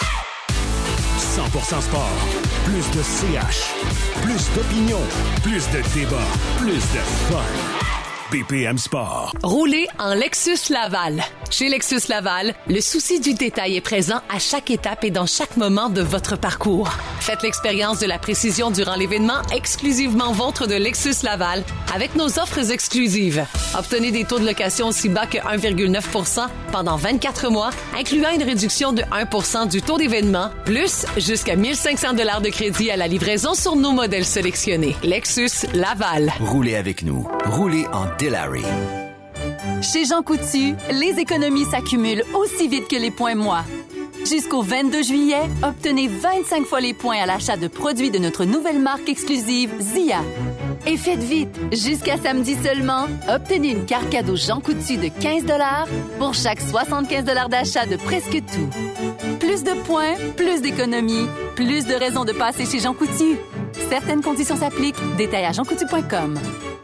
100% sport. Plus de CH. Plus d'opinion. Plus de débat. Plus de fun. BPM Sport. Roulez en Lexus Laval. Chez Lexus Laval, le souci du détail est présent à chaque étape et dans chaque moment de votre parcours. Faites l'expérience de la précision durant l'événement exclusivement vôtre de Lexus Laval avec nos offres exclusives. Obtenez des taux de location aussi bas que 1,9% pendant 24 mois, incluant une réduction de 1% du taux d'événement, plus jusqu'à 1 500 $ de crédit à la livraison sur nos modèles sélectionnés. Lexus Laval. Roulez avec nous. Roulez en Delary. Chez Jean Coutu, les économies s'accumulent aussi vite que les points moi. Jusqu'au 22 juillet, obtenez 25 fois les points à l'achat de produits de notre nouvelle marque exclusive Zia. Et faites vite, jusqu'à samedi seulement, obtenez une carte cadeau Jean Coutu de 15 $ pour chaque 75 $ d'achat de presque tout. Plus de points, plus d'économies, plus de raisons de passer chez Jean Coutu. Certaines conditions s'appliquent. Détails à jeancoutu.com.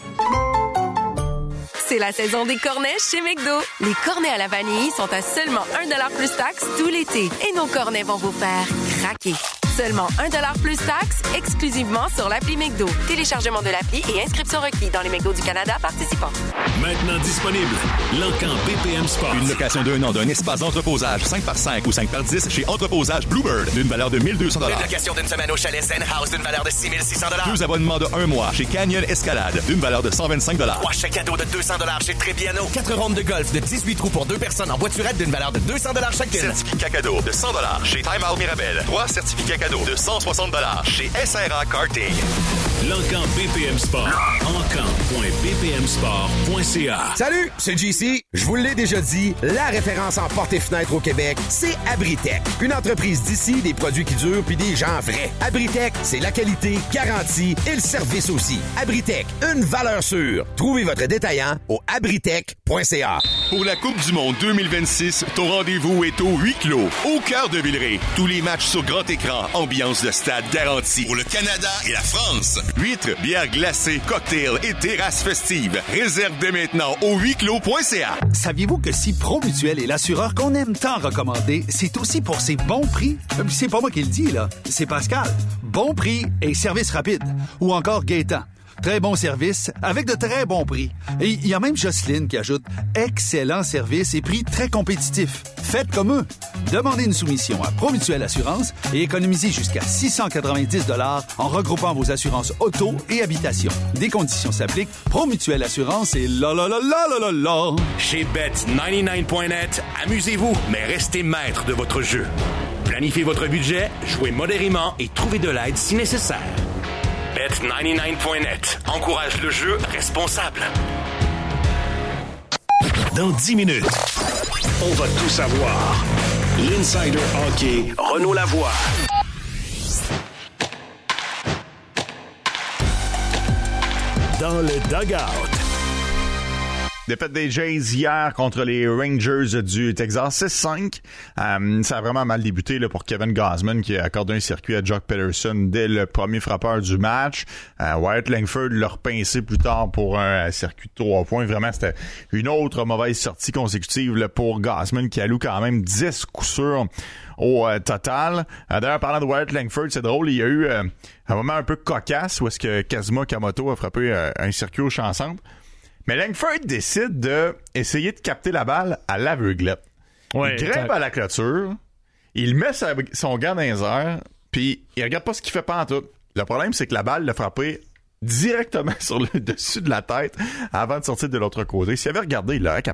C'est la saison des cornets chez McDo. Les cornets à la vanille sont à seulement 1$ plus taxes tout l'été. Et nos cornets vont vous faire craquer. Seulement 1$ plus taxes, exclusivement sur l'appli McDo. Téléchargement de l'appli et inscription requis dans les McDo du Canada participants. Maintenant disponible, l'Encan BPM Sport. Une location d'un an d'un espace d'entreposage 5x5 ou 5x10 chez Entreposage Bluebird d'une valeur de 1 200 $. Une location d'une semaine au chalet Zen House d'une valeur de 6 600 $. 2 abonnements de 1 mois chez Canyon Escalade d'une valeur de 125 $. 3 chèques cadeaux de 200 $ chez Trébiano. 4 rondes de golf de 18 trous pour 2 personnes en voiturette d'une valeur de 200 $ chacune. Certificat cadeau de 100 $ chez Time Out Mirabel. 3 certificats cadeaux de 160 $ chez SRA Karting. L'Encan BPM Sport. Encan.bpmsport.ca. Salut, c'est JC. Je vous l'ai déjà dit, la référence en portes et fenêtres au Québec, c'est Abritech. Une entreprise d'ici, des produits qui durent puis des gens vrais. Abritech, c'est la qualité, garantie et le service aussi. Abritech, une valeur sûre. Trouvez votre détaillant au abritech.ca. Pour la Coupe du Monde 2026, ton rendez-vous est au huis clos, au cœur de Villeray. Tous les matchs sur grand écran, ambiance de stade garantie. Pour le Canada et la France. Huîtres, bières glacées, cocktails et terrasses festives. Réserve dès maintenant au huisclos.ca. Saviez-vous que si Promutuel est l'assureur qu'on aime tant recommander, c'est aussi pour ses bons prix? C'est pas moi qui le dis, là. C'est Pascal. Bon prix et service rapide. Ou encore Gaétan. Très bon service avec de très bons prix. Et il y a même Jocelyne qui ajoute excellent service et prix très compétitifs. Faites comme eux. Demandez une soumission à Promutuel Assurance et économisez jusqu'à 690 $ en regroupant vos assurances auto et habitation. Des conditions s'appliquent. Promutuel Assurance et la. Chez Bet99.net, amusez-vous, mais restez maître de votre jeu. Planifiez votre budget, jouez modérément et trouvez de l'aide si nécessaire. Bet99.net encourage le jeu responsable. Dans 10 minutes, on va tout savoir. L'Insider Hockey, Renaud Lavoie. Dans le dugout. Défaite des Jays hier contre les Rangers du Texas, 6-5. Ça a vraiment mal débuté là, pour Kevin Gausman qui a accordé un circuit à Jock Peterson dès le premier frappeur du match. Wyatt Langford l'a repincé plus tard pour un circuit de 3 points. Vraiment, c'était une autre mauvaise sortie consécutive là, pour Gausman qui alloue quand même 10 coups sûrs au total. D'ailleurs, parlant de Wyatt Langford, c'est drôle, il y a eu un moment un peu cocasse où est-ce que Kazuma Kamoto a frappé un circuit au champ centre. Mais Langford décide de essayer de capter la balle à l'aveuglette. Ouais, il grimpe à la clôture, il met son gant dans les airs, puis il regarde pas ce qu'il fait pantoute. Le problème, c'est que la balle l'a frappé directement sur le dessus de la tête avant de sortir de l'autre côté. S'il avait regardé, il l'aurait